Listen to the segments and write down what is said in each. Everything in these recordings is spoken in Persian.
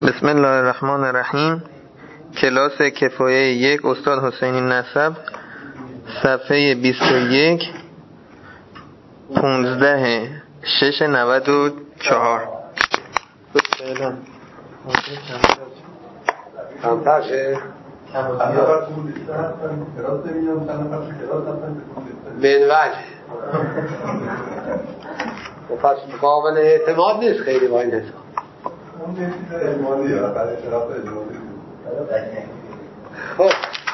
بسم الله الرحمن الرحیم. کلاس کفایه 1 استاد حسینی نسب، صفحه 21، 15/6/94. کمترشه؟ منوج پس قابل اعتماد نیست خیلی با این حساب. خب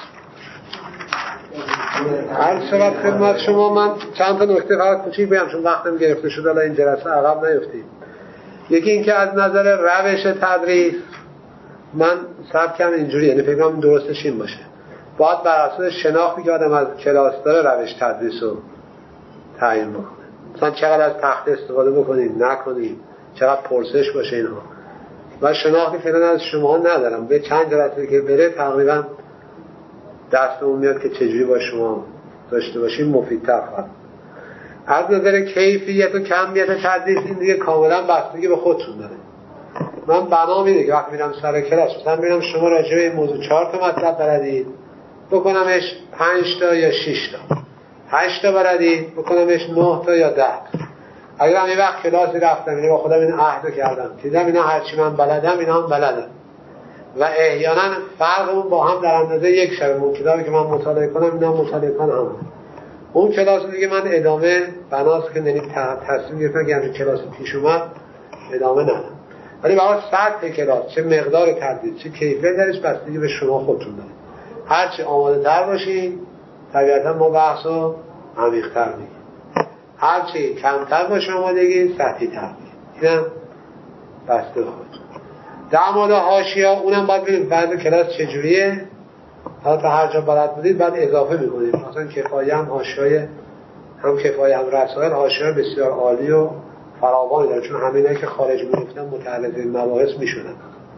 هر شود خدمت شما من چند تا نکته فقط کوچیک بگم چون وقتم گرفته شده الان این جلسه عقب نیفتیم. یکی این که از نظر روش تدریس من سبکم اینجوری، یعنی فکر کنم درستش این باشه، باید بر اساس شناختی که آدم از کلاس داره روش تدریس رو تعیین بکنه. مثلا چقدر از تخته استفاده بکنید نکنید، چقدر پرسش باشه اینها. من شناختی فعلا از شما ندارم، به چند جلسه که بره تقریبا دستمون میاد که چجوری با شما داشته باشیم مفیدتر خواهد. از نظر کیفیت و کمیت تدریس این دیگه کاملا بستگی به خودتون داره. من بنام اینه که وقتی میرم سر کلاس مثلا ببینم شما راجع به این موضوع 4 تا مطلب بلدید بکنمش 5 تا یا 6 تا، 8 تا بلدید بکنمش 9 تا یا 10. اگر من یه وقت کلاسی رفتم یعنی با خودم این عهد کردم دیدم اینا هرچی من بلدم اینا هم بلدم و احیانا فرقمون با هم در اندازه یک شب، اون کتابی که من مطالعه کنم اینا مطالعه کنم، اون کلاس دیگه من ادامه بناست که تصمیم گرفتم که همین کلاس پیش اومد ادامه ندم. ولی برای سطح کلاس چه مقدار تدریس چه کیفیت درش بستگی به شما خودتون داره. هرچی آماده تر باشین طبیعتا ما بحثو عمیق‌تر میگیم، هرچی کمتر باشه آمادگی سطحی تر میگیم. اینم بسته به خودتون. در مورد حاشیه اونم باید ببینید بعد کلاس چجوریه، حالا تا هر جا بلد بودید بعد اضافه میکنید. مثلا کفایه هم حاشیه، هم کفایه هم رسائل حاشیه بسیار عالی و فراوانی داره، چون همینایی که خارج میگفتن متعلق به مباحث میشدن.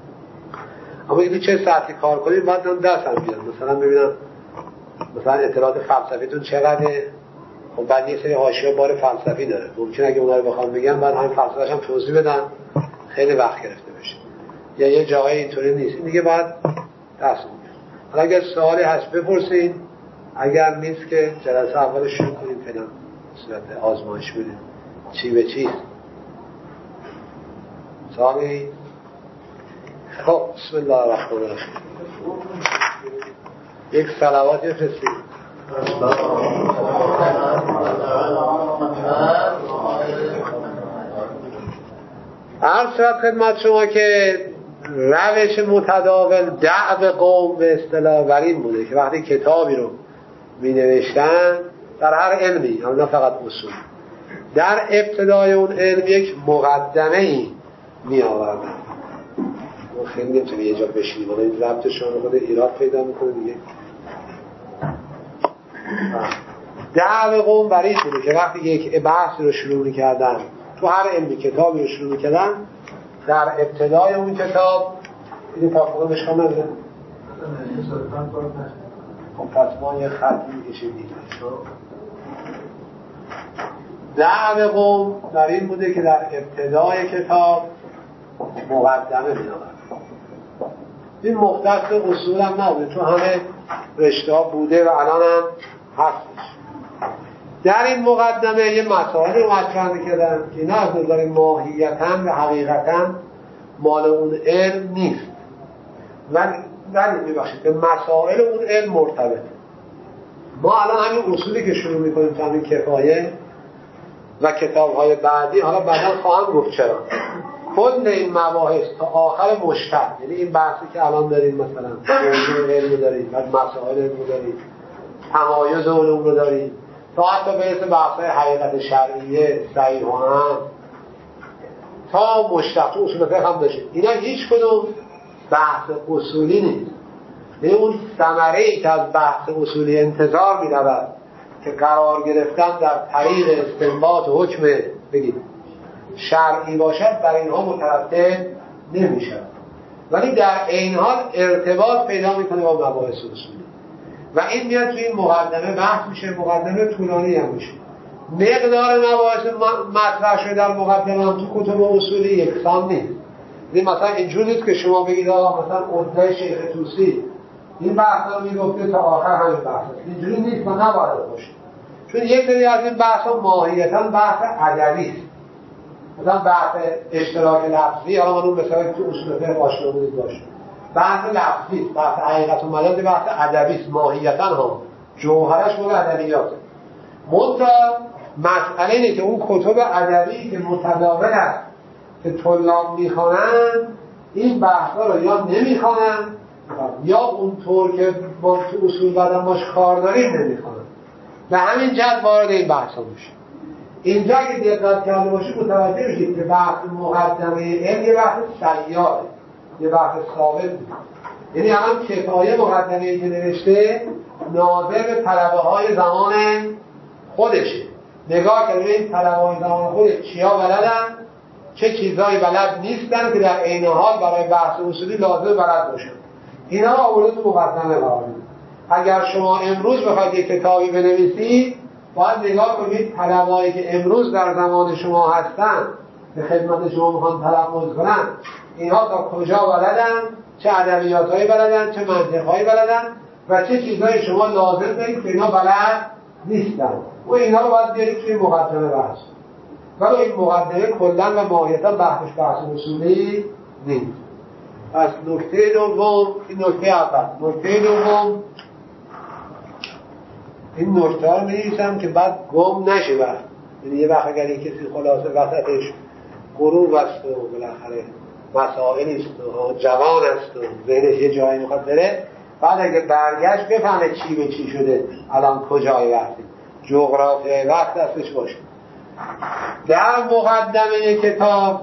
اما اینکه چه ساعتی کار کنید بعد هم دستم بیاد. مثلا ببینم مثلا اطلاعات فلسفیتون چقدره، خب بعد یه سری حاشیه بار فلسفی داره، ممکنه اگه اونا رو بخوام بگم بعد همین فلسفه‌اش هم توضیح بدن خیلی وقت گرفته بشه، یا یه جایی اینطوری نیست. این دیگه بعد دست میاد. حالا اگر سوالی هست بپرسید، اگر نیست که جلسه اول شروع کنیم فعلا صورت آزمایش بدیم چی به چیست. سوالی؟ خب بسم الله الرحمن الرحیم. یک صلوات بفرستید. عرض شد خدمت شما که روش متداول دعو قوم به اصطلاح ورین بوده که وقتی کتابی رو می نوشتن در هر علمی، نه فقط اصول، در ابتدای اون علم یک مقدمه‌ای می آوردن. ما خیلی نمیتونیم یه جا بشینیم، ولی این ضبطشون خود ایراد پیدا میکنه دیگه. دعو قوم ورین بوده که وقتی یک بحث رو شروع می‌کردن تو هر علمی کتابی رو شروع می‌کردن در ابتدای اون کتاب این پاکوان بشکام نداره خب پس ما یه خط می‌کشیم دیگه. دعو قوم در این بوده که در ابتدای کتاب مقدمه می‌آورد. این مختص اصول هم نبوده، چون همه رشته ها بوده و الان هم هستش. در این مقدمه یه مسائل رو مطرح می‌کردن که اینا از نظر ماهیتاً و حقیقتاً مال اون علم نیست، ولی میبخشید به مسائل اون علم مرتبطه. ما الان همین اصولی که شروع می‌کنیم تا همین کفایه و کتاب‌های بعدی، حالا بعدا خواهم گفت چرا کل این مباحث تا آخر مشتق، یعنی این بحثی که الان داریم مثلا موضوع علم داریم، بعد مسائل علم داریم، تمایز علوم رو داریم، تا حتی برسه بحث‌های حقیقت شرعیه، صحیح و هم تا مشتق تو اصول فقه هم داشتیم. اینا هیچ کدوم بحث اصولی نیست. یعنی اون ثمره‌ای که از بحث اصولی انتظار می‌رود که قرار گرفتن در طریق استنباط حکم بگید شرعی باشد بر اینها مترتب نمیشه، ولی در عین حال ارتباط پیدا میکنه با مباحث اصولی و این میاد توی این مقدمه بحث میشه. مقدمه طولانی هم میشه. مقدار مباحث مطرح شده در مقدمه هم تو کتب اصولی یکسان نیست. این مثلا اینجور نیست که شما بگید آقا مثلا عدده شیخ طوسی این بحثا رو میگفته تا آخر همین بحث است. اینجوری نیست و نباید باشه، چون یک سری از این بحثا ماهیتا بحث ادبی است. مثلا بحث اشتراک لفظی، حالا من اون مثلا که تو اصول فقه آشنا بودید باشه، بحث لفظی است، بحث حقیقت و مجاز بحث ادبی است ماهیتا، هم جوهرش مال ادبیاته. منتها مسئله اینه که اون کتب ادبی که متداول است که طلاب میخوانن این بحثا رو یا نمیخوانن یا اونطور که ما تو اصول بعدم باش کار داریم نمیخوانن، و همین جد وارد این بحثا میشه. اینجا که دقت کرده باشید متوجه میشید که بحث مقدمه علم یه بحث سیاره، یه بحث ثابت نیست. یعنی الان کفایه مقدمه‌ای که نوشته ناظر به طلبه های زمان خودشه، نگاه کنید این طلبه های زمان خودش چیا بلدن، چه چیزایی بلد نیستن که در عین حال برای بحث اصولی لازم بلد باشن، اینا رو آورده تو مقدمه قرار میده. اگر شما امروز بخواید یک کتابی بنویسید باید نگاه کنید طلبه‌ای که امروز در زمان شما هستن به خدمت شما میخوان تلمذ کنن اینها تا کجا بلدن، چه ادبیاتایی بلدن، چه منطقایی بلدن و چه چیزایی شما لازم دارید که اینا بلد نیستن و اینا رو باید بیارید توی مقدمه بحث. ولی این مقدمه کلاً و ماهیتاً بحث اصولی نیست. پس نکته دوم، این نکته اول. نکته دوم، این نکته رو می‌نویسم که بعد گم نشه وقت. یعنی یه وقت اگر یک کسی خلاصه وسطش غروب است و بالاخره مسائلی است و جوان است و ذهنش یه جایی میخواد بره، بعد اگه برگشت بفهمه چی به چی شده، الان کجای وقتی جغرافیای وقت دستش باشه. در مقدمه کتاب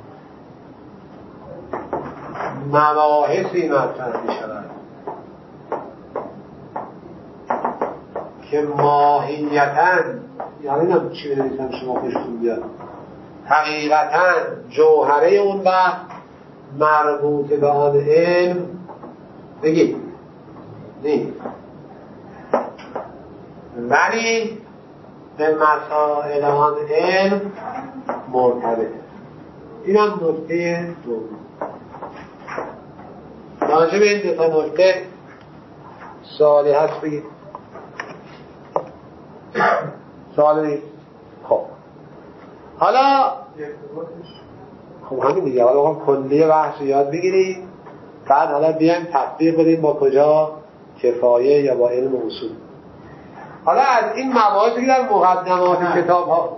مباحثی مطرح می‌شود که ماهیتاً، یعنی نمیدونم چی بنویسم شما خوشتون بیاد، حقیقتاً جوهره اون وقت مربوط به آن علم بگید نیست، ولی به مسائل آن علم مرتبط. این هم نکته دوم. راجع به این دو تا نکته سوالی هست بگید؟ سوالی نیست؟ خب حالا خب همین دیگه، حالا کلیه بحث یاد بگیرید، بعد حالا بیایم تطبیق بدیم با کجا، کفایه یا با علم اصول. حالا از این مباحثی که در مقدمات کتاب ها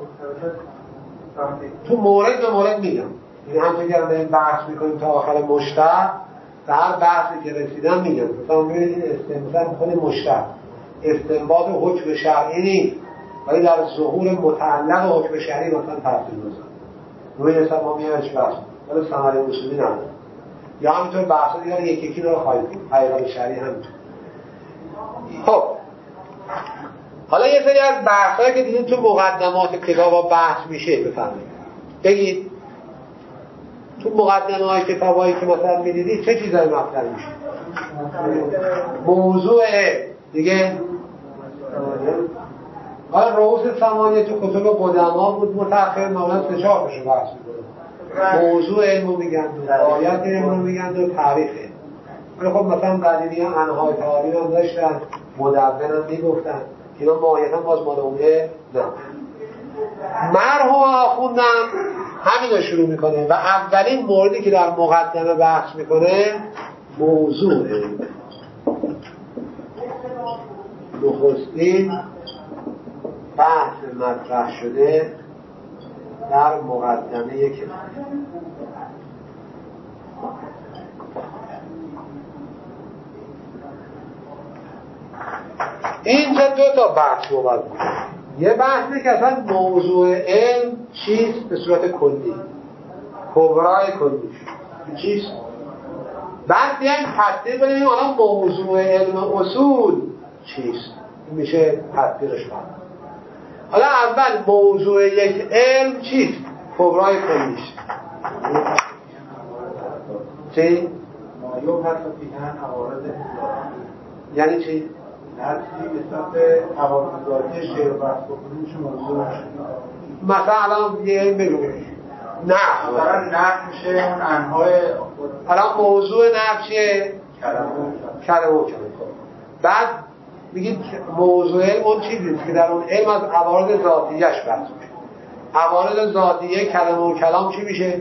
تو مورد به مورد میگم، یعنی همچنین که این بحث میکنیم تا آخر مشتق، در هر بحثی که رسیدن میگم مثلا ببینید این استنباط خود مشتق استنباط حکم شرعی نیست، ولی در ظهور متعلق حکم شرعی مثلا تفصیل بزن روی حساب ما میگم چی بحث ولی ثمره اصولی نداره، یا همینطور بحثا دیگر یکی رو خواهید بود حقیقت شرعی همینطور. خب حالا یه سری از بحثایی که دیدین تو مقدمات کتابا بحث میشه بفهمید بگید تو مقدمه‌های کتابایی که مثلا می‌دیدید چه چیزایی مطرح میشه؟ موضوع دیگه حالا رؤوس ثمانیه تو کتب قدما بود، متأخر معمولا 3-4 تاشو بحث می‌کنه. موضوع علمو میگن و آیات علمو میگن و تعریف علم. ولی خب مثلا قدیمی‌ها انهای تعالی هم داشتن، مدون هم میگفتن که اینا ماهیتاً باز مال عمده نه. مرحوم آخوندم همین رو شروع میکنه و اولین موردی که در مقدمه بحث میکنه موضوع علم. نخستین بحث مطرح شده در مقدمه کتاب. اینجا 2 تا بحث موضوع یه بحثی که اصلا موضوع علم چیست به صورت کلی، کبرای کلیش چیست، بعد بیایم تطبیق بدیم حالا موضوع علم اصول چیست، میشه تطبیقش کنیم. حالا اول موضوع یک علم چیست، کبرای کلیش چی؟ یعنی چی؟ نرسی نسبت عوامل ذاتی شعر و بحث بکنیم میشه موضوع نشد. مثلا الان یه بگوید نه مثلا نه میشه اون انهای الان موضوع نفی چیه؟ کلمه و کلمه. بعد میگید موضوع اون چیزی که در اون علم از عوارض ذاتیه‌اش بحث میشه. عوارض ذاتیه کلمه و کلام چی میشه؟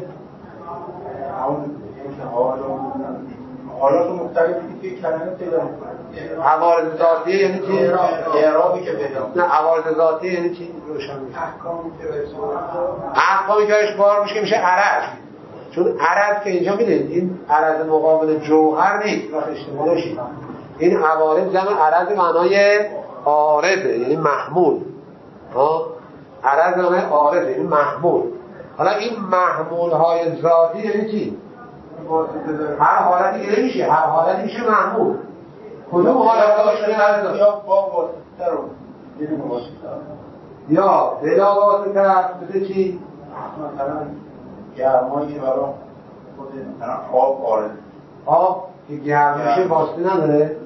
حالات مختلفی که کلمه پیدا می‌کنه. عوارض ذاتیه یعنی چی؟ اعرابی که پیدا نه عوارض ذاتیه یعنی چی؟ روشن میشه. احکامی که بهش بار میشه میشه عرض. چون عرض که اینجا میدونید این عرض مقابل جوهر نیست وقت اشتباه نشید. این عوارض جمع عرض معنای عارضه یعنی محمول. عرض معنای عارضه یعنی محمول. حالا این محمول های ذاتی یعنی چی؟ هر حالتی که نمیشه هر حالتی میشه محمول. کدوم حالتاش میشه؟ یا با واسطه رو بدون واسطه یا بلا واسطه مثل چی؟ مثلا گرمایی که برای خود مثلا آب وارد آب که گرم میشه واسطه نداره؟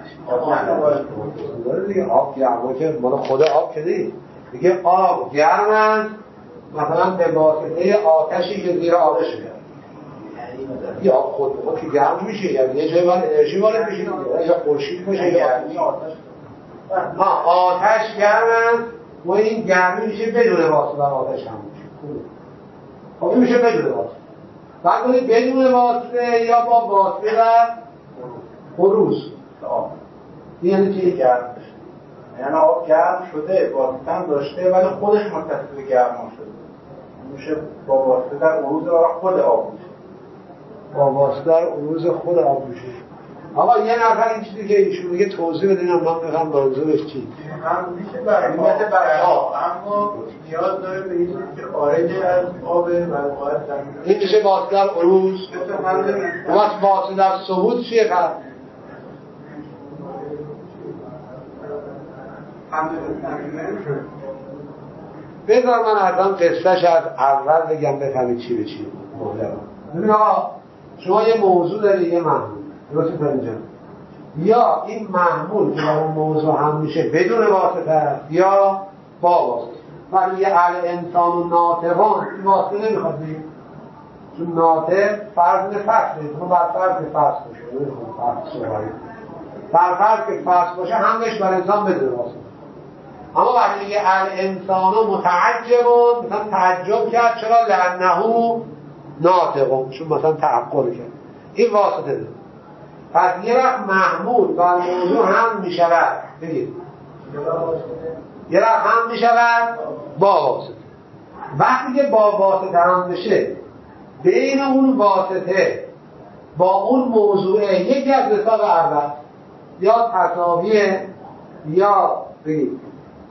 داره دیگه. آب گرمه که مال خود آب که نیست. دیگه آب گرمن مثلا به واسطه آتشی که زیر آبش میاد. یا خود که گرم میشه یعنی یه جای باید انرژی وارد میشه یا خورشید میشه یا آتش گرمن و این گرمی میشه بدون واسطه آتش هم میشه. خب این میشه بدون واسطه. بعد کنید بدون واسطه یا با واسطه و خروج. یعنی چی؟ گرم بشه یعنی آب گرم شده واسطه هم داشته ولی خودش متصل به گرما شده میشه با واسطه در عروض برای خود آب میشه با واسطه در عروض خود آب میشه. آقا یه نفر این چیزی که ایشون میگه توضیح بدینم من بفهم منظورش چی؟ هم میشه برای آب اما نیاز داره به این چیزی که خارج از آبه و باید در این میشه واسطه در عروض و واسطه در ثبوت چیه فرق؟ بذار من ازم قصهش از اول بگم بفهمید چی به چی. ببین آقا شما یه موضوع داری یه محمول درسته تا اینجا یا این محمول که اون موضوع هم میشه بدون واسطه یا با واسطه. ولی یه اهل انسان و ناطقان این واسطه نمیخواد بگیم چون ناطق فرض فصله تو بر فرض فصل باشه نمیخواد فرض صحبایی بر فرض که فصل باشه همش بر انسان بدون واسطه. اما وقتی میگه الانسان متعجب مثلا تعجب کرد چرا لانه ناطق چون مثلا تعقل کرد این واسطه ده. پس یه وقت محمول بر موضوع هم میشود بگید یه وقت هم میشود با واسطه. وقتی که با واسطه هم بشه بین اون واسطه با اون موضوعه یکی از نسبت اول یا تساویه یا بگید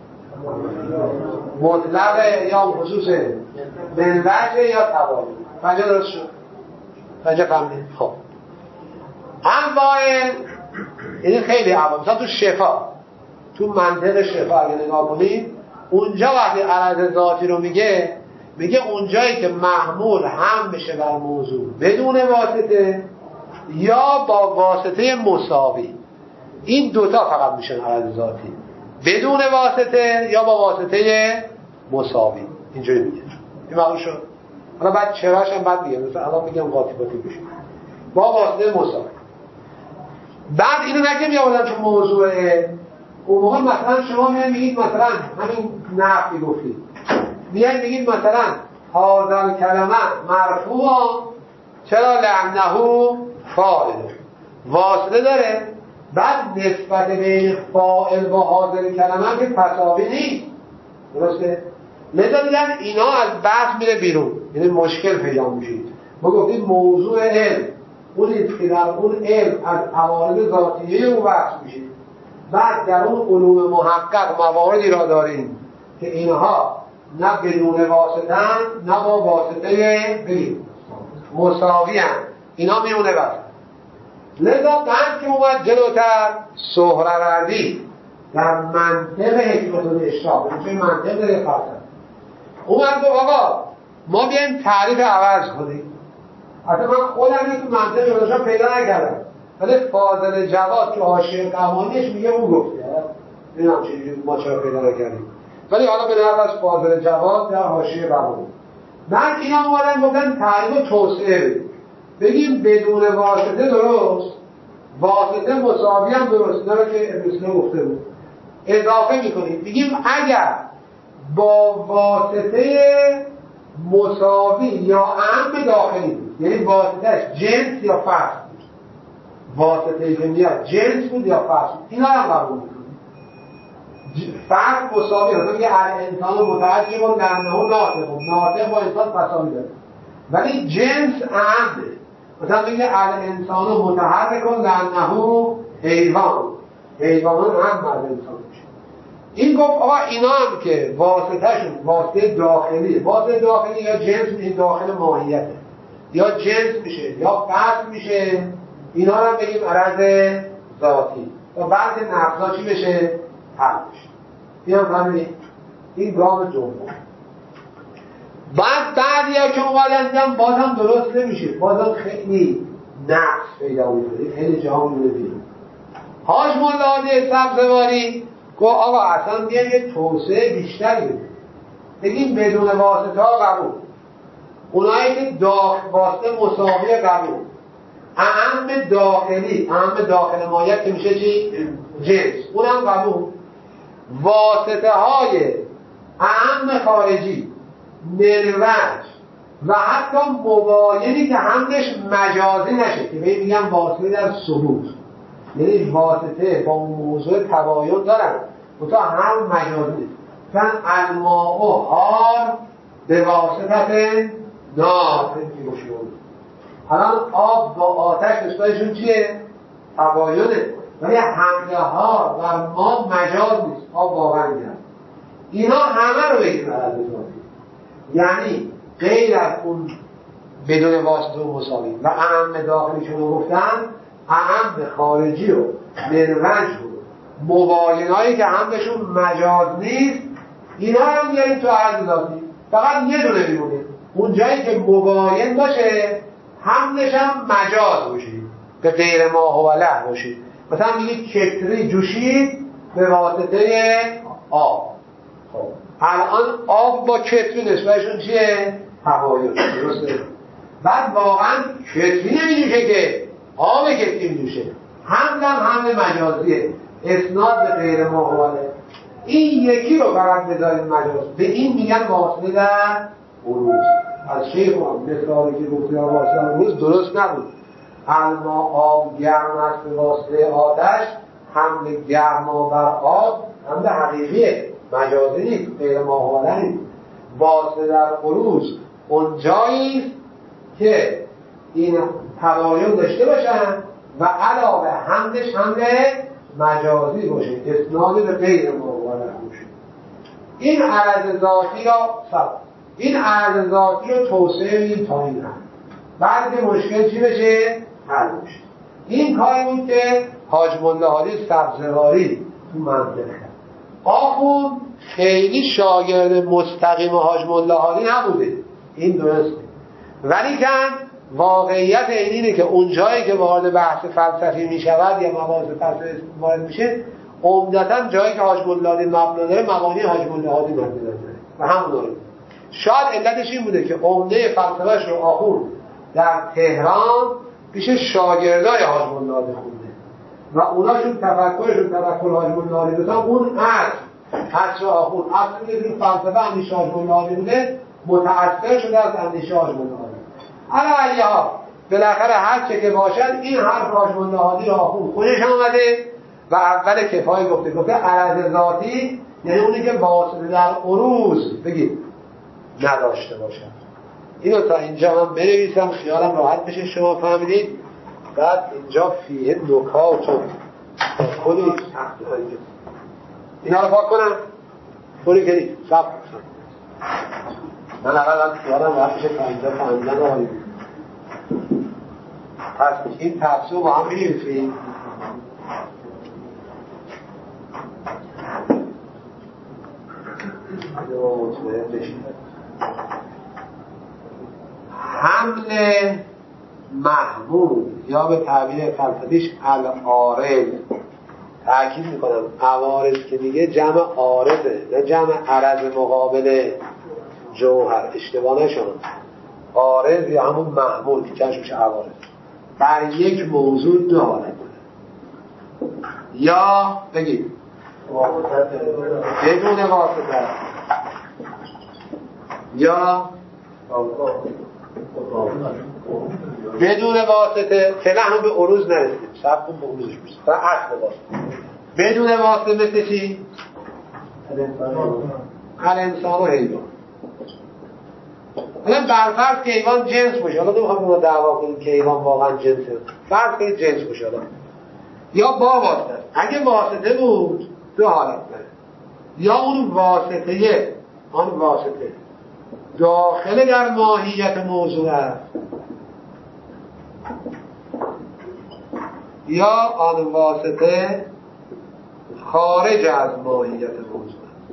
مطلقه یا خصوصه منوجه یا توالی. پنجه درست شد پنجه فهمید. خب انواع این خیلی عوام مثلا تو شفا تو منطق شفا اگه نگاه کنید اونجا وقتی عرض ذاتی رو میگه اونجایی که محمول هم بشه بر موضوع بدون واسطه یا با واسطه مساوی این دوتا فقط میشن عرض ذاتی بدون واسطه یا با واسطه مساوی اینجوری میگه. این معلوم شد. حالا بعد چراش هم بعد میگم مثلا الان میگم قاطی بشه با واسطه مساوی. بعد اینو نگه میآوردن چون موضوعه اون موقع مثلا شما میگید مثلا همین نفی گفتید میگید مثلا هذا کلمه مرفوع چرا لانه فاعل واسطه داره بعد نسبت بین فاعل و حاضر کلمه که تساوی نیست درسته؟ لذا دیدن اینا از بحث میره بیرون یعنی مشکل پیدا میشید. ما گفتیم موضوع علم اونی که در اون علم از عوارض ذاتیه اون بحث میشید بعد در اون علوم محقق مواردی را داریم که اینها نه بدون واسطه نه با واسطه مساوی هم اینا میمونه بحث. لذا بعد که اومد جلوتر سهروردی در منطق حکمت الاشراق چون منطق داره فلسفه اومد گفت آقا ما بیایم تعریف عوض کنیم. اصلا من خودم تو منطق گذاشتم پیدا نکردم ولی فاضل جواد که حاشیه قوانینش میگه اون گفته نمیدونم چجوری ما چرا پیدا نکردیم ولی حالا به نقل از فاضل جواد در حاشیه قوانین بعد اینا اومدن گفتن تعریف توسعه بگیم بدون واسطه درست، واسطه مساوی هم درست، نه که ابن سینا گفته بود. اضافه میکنیم بگیم اگر با واسطه مساوی یا اهم داخلی بود، یعنی واسطهش جنس یا فرض بود، واسطه که میاد جنس بود یا فرض بود، اینا هم قبول میکنیم. فرض مساوی هست، میگه انسان متعجب و لعنه ناطق با انسان تساوی داره، ولی جنس اهمه. مثلا میگه انسان متحرک و لعنه حیوان هم از انسان میشه. این گفت آقا اینا هم که واسطهشون واسطه داخلی، واسطه داخلی یا جنس میشه داخل ماهیته، یا جنس میشه یا فرض میشه، اینا هم بگیم عرض ذاتی و بعد نفسا چی بشه؟ حل بشه. این هم فهمیدیم؟ این گام دوم. بعدی که اومدن دیدم بازم درست نمیشه، بازم خیلی نقص پیدا میکنه، خیلی جا میونه بیرون. حاج ملاده سبزواری گفت آقا اصلا بیایم یه توسعه بیشتری بگیم بدون واسطه ها قبول، اونایی که واسطه مساوی قبول، اهم داخل مایت که میشه چی؟ جنس، اونم قبول. واسطه های اهم خارجی، مروج و حتی مباینی که همش مجازی نشه، که بهی میگم واسطه در ثبوت، یعنی واسطه با موضوع تباین دارن و تا هم مجازی کن الماء حار به واسطه نار. الان آب با آتش نسبتشون چیه؟ تباینه، ولی حمله ها و ما مجاز نیست، آب واقعا گرد. اینا همه رو بگیم عرض ذاتی، یعنی غیر از اون بدون واسطه و مساوی و اهم داخلی که رو گفتن، اهم خارجی و مروج و مباینایی که همشون مجاز نیست، اینا هم میاریم تو عرض ذاتی. فقط یه دونه میمونه، اون جایی که مباین باشه همش هم مجاز باشه، به غیر ما هو له باشه. مثلا میگید کتری جوشید به واسطه آب. خب الان آب با کتری نسبتشون چیه؟ تباین، درسته؟ بعد واقعا کتری نمیجوشه که آب کتری میجوشه، همه مجازیه، اسناد به غیر ما هو له. این یکی رو فقط بذاریم مجاز، به این میگن واسطه در عروض. از شیخ مثالی که گفتی واسطه در عروض درست نبود. اما آب گرم است به واسطه آتش، حمل گرما بر آب حمل حقیقیه، مجازی نیست، غیر ما هو له نیست. واسطه در عروض اون جاییست که این تباین داشته باشن و علاوه حملش حمل مجازی باشه، اسناد به غیر ما هو له باشه. این عرض ذاتی رو توسعه میدیم تا این هم، بعد که مشکل چی بشه؟ حل بشه. این کاری بود که حاج ملاحالی سبزواری تو منطقه کرد. آخوند خیلی شاگرد مستقیم حاج ملاحالی نبوده، این درسته، ولی کن واقعیت اینه که اون جایی که وارد بحث فلسفی می شود یا مباحث فلسفی وارد میشه، عمدتاً جایی که حاج ملاحالی مبنا داره مبانی حاج ملاحالی مبنا داره و همون داره. شاید علتش این بوده که عمده فلسفه‌اش رو آخوند در تهران پیش شاگردای حاج ملاحالی خونده و اوناشون تفکر حاج ملاحالی بودن، اون اصل آخوند اصل این فلسفه اندیشه حاج ملاحالی بوده، متأثر شده از اندیشه حاج ملاحالی. علی ها بالاخره هر چه که باشد این حرف حاج ملاحالی آخوند خودش آمده و اول کفایه گفته عرض ذاتی یعنی اونی که واسطه در عروض بگید نداشته باشد. اینو تا اینجا هم بنویسم خیالم راحت بشه شما فهمیدید. بعد اینجا فیه نکات و خودی اینا رو پاک کنم خوری کنید سب من اول خیالم راحت بشه تا اینجا فهمیدن آقایی. پس این تفسیر با هم بنویسید. حمل محمول یا به تعبیر فلسفیش العارض، تأکید میکنم عوارض که میگه جمع عارضه نه جمع عرض مقابله. جوهر، اشتباه نشون، عارض یا همون محمول که کش میشه عوارض، بر یک موضوع دو حالت داره. یا بگید بدون واسطه، یا بدون واسطه. فعلا هم به عروض نرسیم، صبر کن به عروضش برسیم. و اصل واسطه بدون واسطه مثل چی؟ الانسان و حیوان. حالا برفرض که حیوان جنس باشه، حالا نمیخوام ما دعوا کنیم که حیوان واقعا جنسه، فرض کنید جنس باشه، حالا یا با واسطه. اگه واسطه بود دو حالت داره، یا اون واسطه داخل در ماهیت موضوع است، یا آن واسطه خارج از ماهیت موضوع است.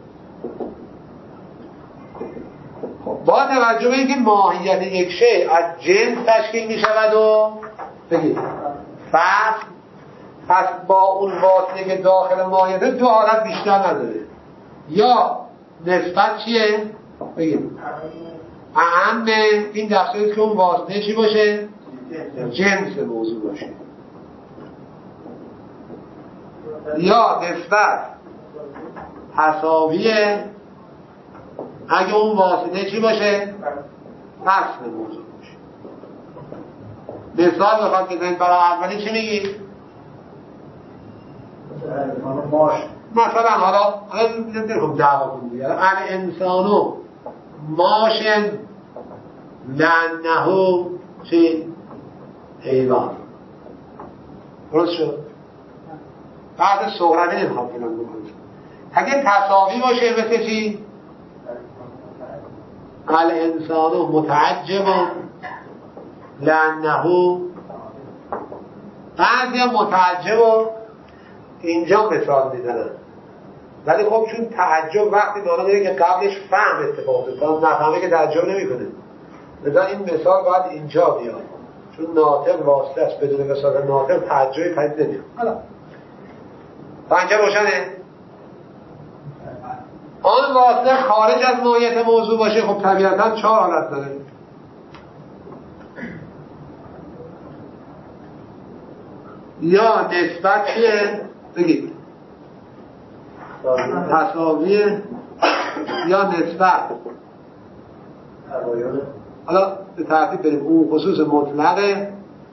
با توجه به اینکه ماهیت یک شیء از جنس تشکیل می شود و بگید فصل، پس با اون واسطه که داخل ماهیت دو حالت بیشتر نداره. یا نسبت چیه؟ بگید اهمه، این دستوری که اون واسطه چی باشه؟ جنس موضوع باشه. یا نسبت تساویه اگه اون واسطه چی باشه؟ فصل موضوع باشه. مثال بخواد که برای اولی چی میگی؟ مثلا حالا نمیخوام دعوا کنم دیگه، الانسانو ماشن لانهو چی؟ حیوان. درست شد؟ بعد صغرانه نمیخوام فیلم بکنم. اگه تساوی باشه مثل چی؟ الانسانو متعجب لانهو. بعضی هم متعجب اینجا مثال میزنن، ولی خب چون تعجب وقتی مانا داره که قبلش فهم اتفاق میفته، نفهمه که تعجب نمیکنه، لذا این مثال باید اینجا بیاد، چون ناطق واسطه است، بدون وساطه ناطق تعجبی پدید نمیاد. حالا پنجه روشنه؟ آن واسطه خارج از ماهیت موضوع باشه، خب طبیعتا چهار حالت داره. یا نسبت چیه؟ بگید تساویه، یا نسبت حالا به ترتیب بریم، اون خصوص مطلقه،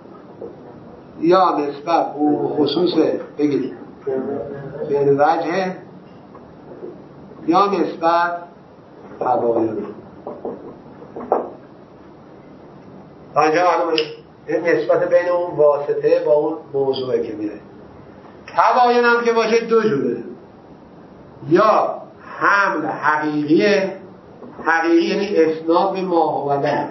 یا نسبت اون خصوص بگید به وجه، یا نسبت تباینه. اینجا معلومه این نسبت بین اون واسطه با اون موضوعه که میره. تباین هم که باشه دو جوره، یا حمل حقیقیه، حقیقی یعنی اسناد به ماهوله،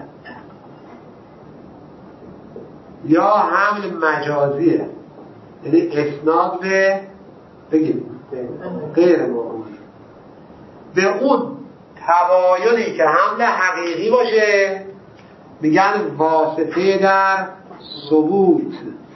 یا حمل مجازیه یعنی اسناد به بگید غیر ماهوله. به اون تباینی که حمل حقیقی باشه میگن واسطه در ثبوت،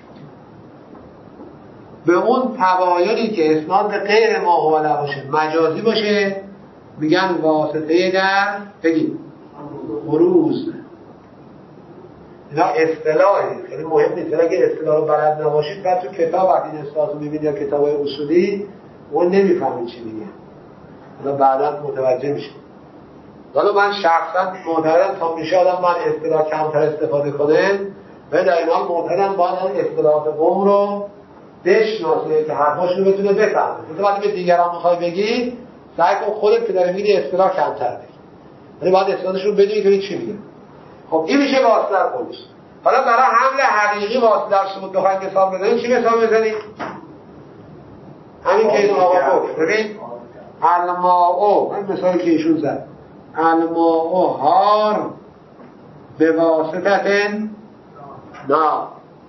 به اون تباینی که اسناد به غیر ماهوله باشه مجازی باشه میگن واسطه در بگید بروز. اینا اصطلاحی خیلی مهم نیست، اگه اصطلاح رو بلد نباشید بعد تو کتاب وقتی این اصطلاح رو میبینید یا کتاب‌های اصولی اون نمیفهمید چی میگه، حالا بعدا متوجه میشید. حالا من شخصا معتقدم تا میشه آدم من اصطلاح کمتر استفاده کنه، و در این حال معتقدم باید اصطلاحات قوم رو بشناسه که حرفاشون رو بتونه بفهمه. وقتی به دیگران میخوای بگی سعی کن خودت که داره میگی اصطلاح کمتر بگی، ولی باید اصطلاحش رو بدونی که چی میگه. خب این میشه واسطه در خودش. حالا برای حمل حقیقی واسطه در ثبوت بخواید مثال بزنید چی مثال بزنید؟ همین که این آقا گفت ببین الماء، این مثالی که ایشون زد، الماء هار به واسطه نه.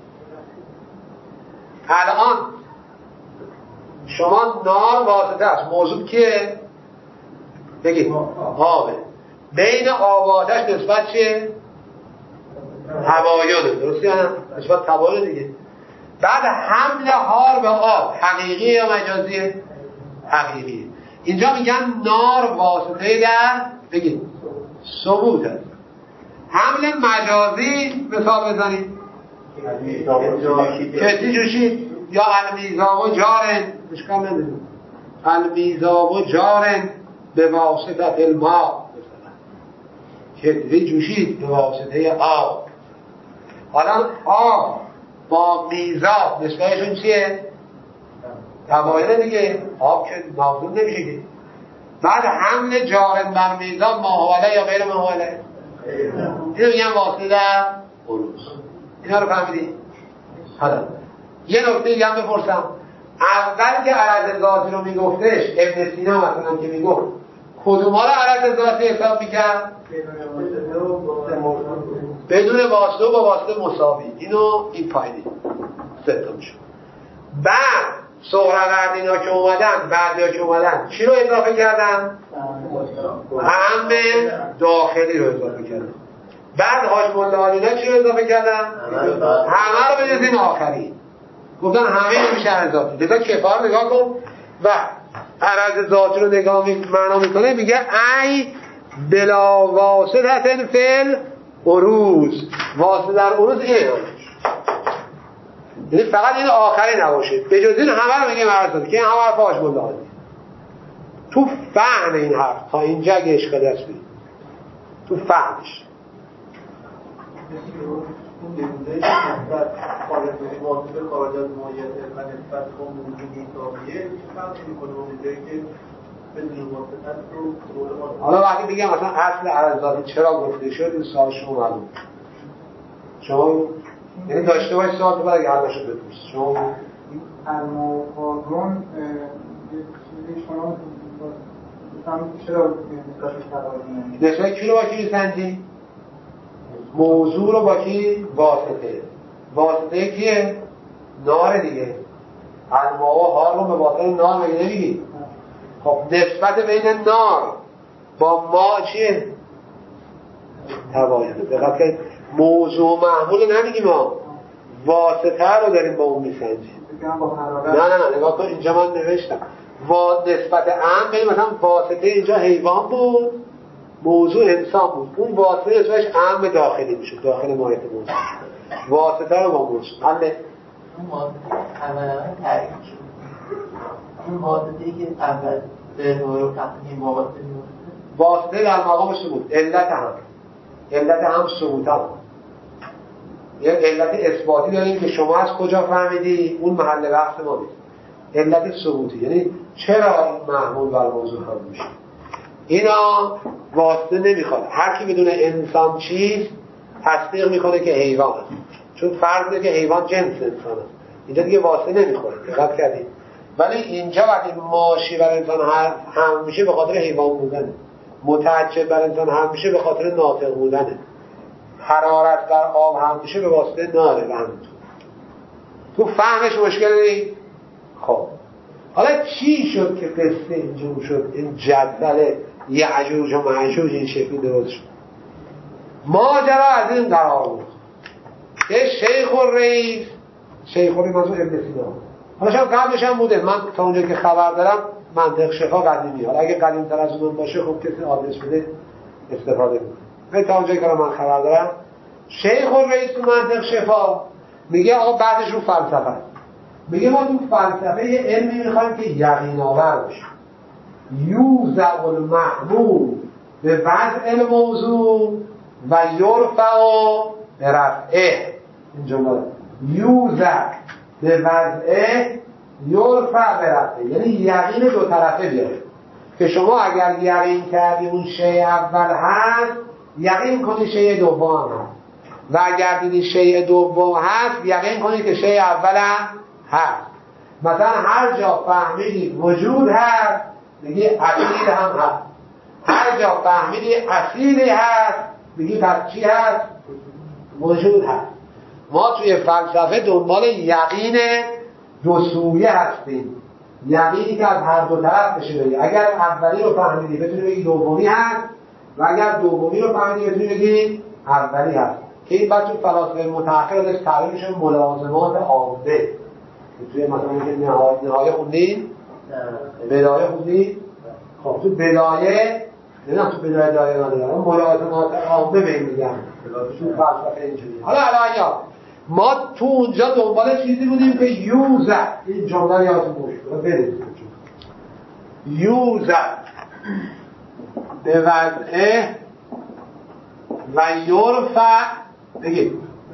الان شما نار واسطه است، موضوع کیه؟ بگید آبه، بین آب و آتش نسبت چیه؟ تباینه، درستی یا نه؟ نسبت تباینه دیگه. بعد حمل هار به آب حقیقیه یا مجازیه؟ حقیقیه. اینجا میگن نار واسطه در بگید ثبوت است. حمل مجازی مثال بزنید کسی جوشید یا المیزاب جارن اشکال نداره المیزاب جارن به واسطه الماء کسی جوشید به واسطه آب. حالا آب با میزاب نسبتشون چیه؟ تباینه دیگه. آب که نافذ نمیشه که. بعد حمل جارن بر میزاب ماهوله یا غیر ماهوله اینو میگن واسطه در عروض. اینا رو فهمیدی؟ حالا یه نکته دیگه هم بپرسم. اول که عرض ذاتی رو میگفتش ابن سینا مثلا که میگفت کدوم ها رو عرض ذاتی حساب میکرد؟ بدون واسطه و با واسطه مساوی. اینو این پایینی ستا میشه. بعد سهروردینا که اومدن بعدیا که اومدن چی رو اضافه کردن؟ هم داخلی رو اضافه کردن. بعد حاج ملالینا چی رو اضافه کردن؟ همه رو به جز این آخری گفتن همه رو میشه عرض ذاتی. لذا کفار نگاه کن و عرض ذاتی رو نگاه معنا میکنه میگه ای بلا واسطه فل عروض. واسطه در عروض اینه یعنی فقط این آخری نباشه به جز این همه رو میگه عرض ذاتی که این همه حرف حاج ملالی تو فهم این حرف تا اینجا اگه اشکال دست بید تو فهمش اون نمونه نسبت خارج واسطه خارج از ماهیت و نسبت با موجودی تابعیه چه فرقی میکنه با اونجایی که بدون واسطه رو حالا وقتی بگم مثلا اصل عرض ذاتی چرا گفته شد این سوال شما معلوم شما یعنی داشته باش سوال تو بعد اگه حل نشد بپرس شما المقارن چیزی شما چرا نسبت کی رو با کی میسنجی؟ موضوع رو با کی؟ واسطه. واسطه کیه؟ نار دیگه. الماء و حال رو به واسطه نار مگه نمیگی؟ خب نسبت بین نار با ما چیه؟ تباینه. دقیقا که موضوع محمول نمیگی ما واسطه رو داریم با اون میسنجیم. نه نگاه کن اینجا من نوشتم نسبت عام بین مثلا واسطه اینجا حیوان بود موضوع انسان بود اون واسطه اسمش عام داخلی میشه داخل ماهیت موضوع واسطه رو با موضوع حله اون واسطه اولا تعریف شد اون واسطه‌ای که اول به رو تقدیم واسطه در مقام ثبوت علت هم ثبوت هم یک علت اثباتی داریم که شما از کجا فهمیدی اون محل بحث ما نیست علت ثبوتی یعنی چرا این محمول بر موضوع هم میشه اینا واسطه نمیخواد هر کی بدون انسان چیز تصدیق میکنه که حیوان است چون فرض اینه که حیوان جنس انسان است اینجا دیگه واسطه نمیخوره دقت کردید ولی اینجا وقتی ماشی بر انسان هم میشه به خاطر حیوان بودنه متعجب بر انسان هم میشه به خاطر ناطق بودنه حرارت بر آب هم میشه به واسطه ناره و همینطور تو فهمش مشکل نیست خب حالا چی شد که قصه اینجور شد این جدول یعجوج و معجوج این شکلی درست شد ماجرا از این قرار بود که شیخ الرئیس منظور ابن سینا حالا شاید قبلش هم بوده من تا اونجایی که خبر دارم منطق شفا قدیمی حالا اگه قدیم تر از اون باشه خب کسی آدرس بده استفاده کنه من تا اونجایی که من خبر دارم شیخ الرئیس تو منطق شفا میگه آقا بعدش رو فلسفه میگه ما تو فلسفه یه علمی میخوایم که یقین آور باشه یوزع المحمول به وضع الموضوع و یرفع به رفعه این جمله یوزع به وضعه یرفع به رفعه یعنی یقین دو طرفه بیاره که شما اگر یقین کردی اون شیء اول هست یقین کنی شیء دوم هست و اگر دیدی شیء دوم هست یقین کنی که شیء اول هست مثلا هر جا فهمیدی وجود هست میگی اصیل هم هست هر جا فهمیدی اصیلی هست میگی پس چی هست؟ وجود هست ما توی فلسفه دنبال یقین دو سویه هستیم یقینی که از هر دو طرف بشه بگی اگر اولی رو فهمیدی بتونی بگی دومی هست و اگر دومی رو فهمیدی بتونی بگی اولی هست که این بعد تو فلاسفه متأخر ازش تعریف میشه ملازمات عامه توی مثلا که نهایه خوندین؟ بدایه خوندین؟ خب تو بدایه نه تو بدای دایره ندارم ملازمات عامه به این میگم تو فلسفه اینجوری. حالا ما تو اونجا دنبال چیزی بودیم که یوزر، این جمله یادتون باشه برید یوزر به وضع و یرفع بگید.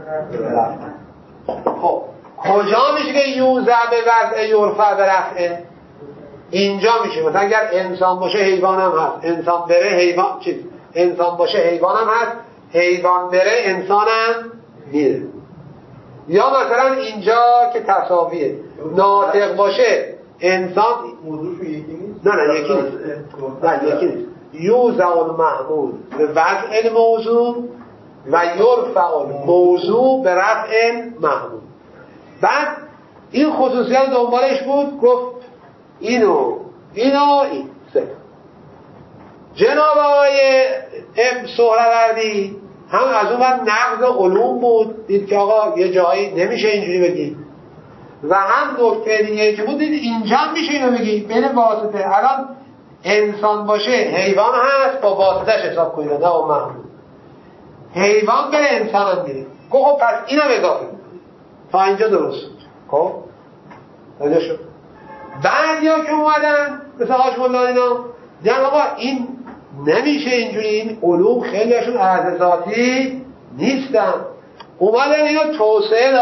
خب کجا میشه که یوزر به وضع یرفع به رفعه؟ اینجا میشه. مثلا اگر انسان باشه حیوان هم هست، انسان بره حیوان چیز، انسان باشه حیوان هم هست، حیوان بره انسان هم میره. یا مثلا اینجا که تساویه، ناطق باشه انسان موضوعش یکی نیست؟ نه یکی نیست. نه یکی نیست. یوزع المحمول به وضع الموضوع و یرفع الموضوع به رفع محمول. بعد این خصوصیت دنبالش بود، گفت اینو این سه. جناب آقای ابن سهروردی هم از اون وقت نقض علوم بود، دید که آقا یه جایی نمیشه اینجوری بگی، و هم نکته دیگه که بود دید اینجا میشه اینو بگی بین واسطه. الان انسان باشه حیوان هست، با واسطهش حساب کنید نه با محمول. حیوان بره انسان هم میره. خب پس اینم اضافه تا اینجا درست. خب اینجا شد. بعدیا که اومدن مثل حاج مولا اینا دیدن آقا این نمیشه اینجوری، این علوم خیلی هاشون عرض ذاتی نیستن. اومدن اینو توسعه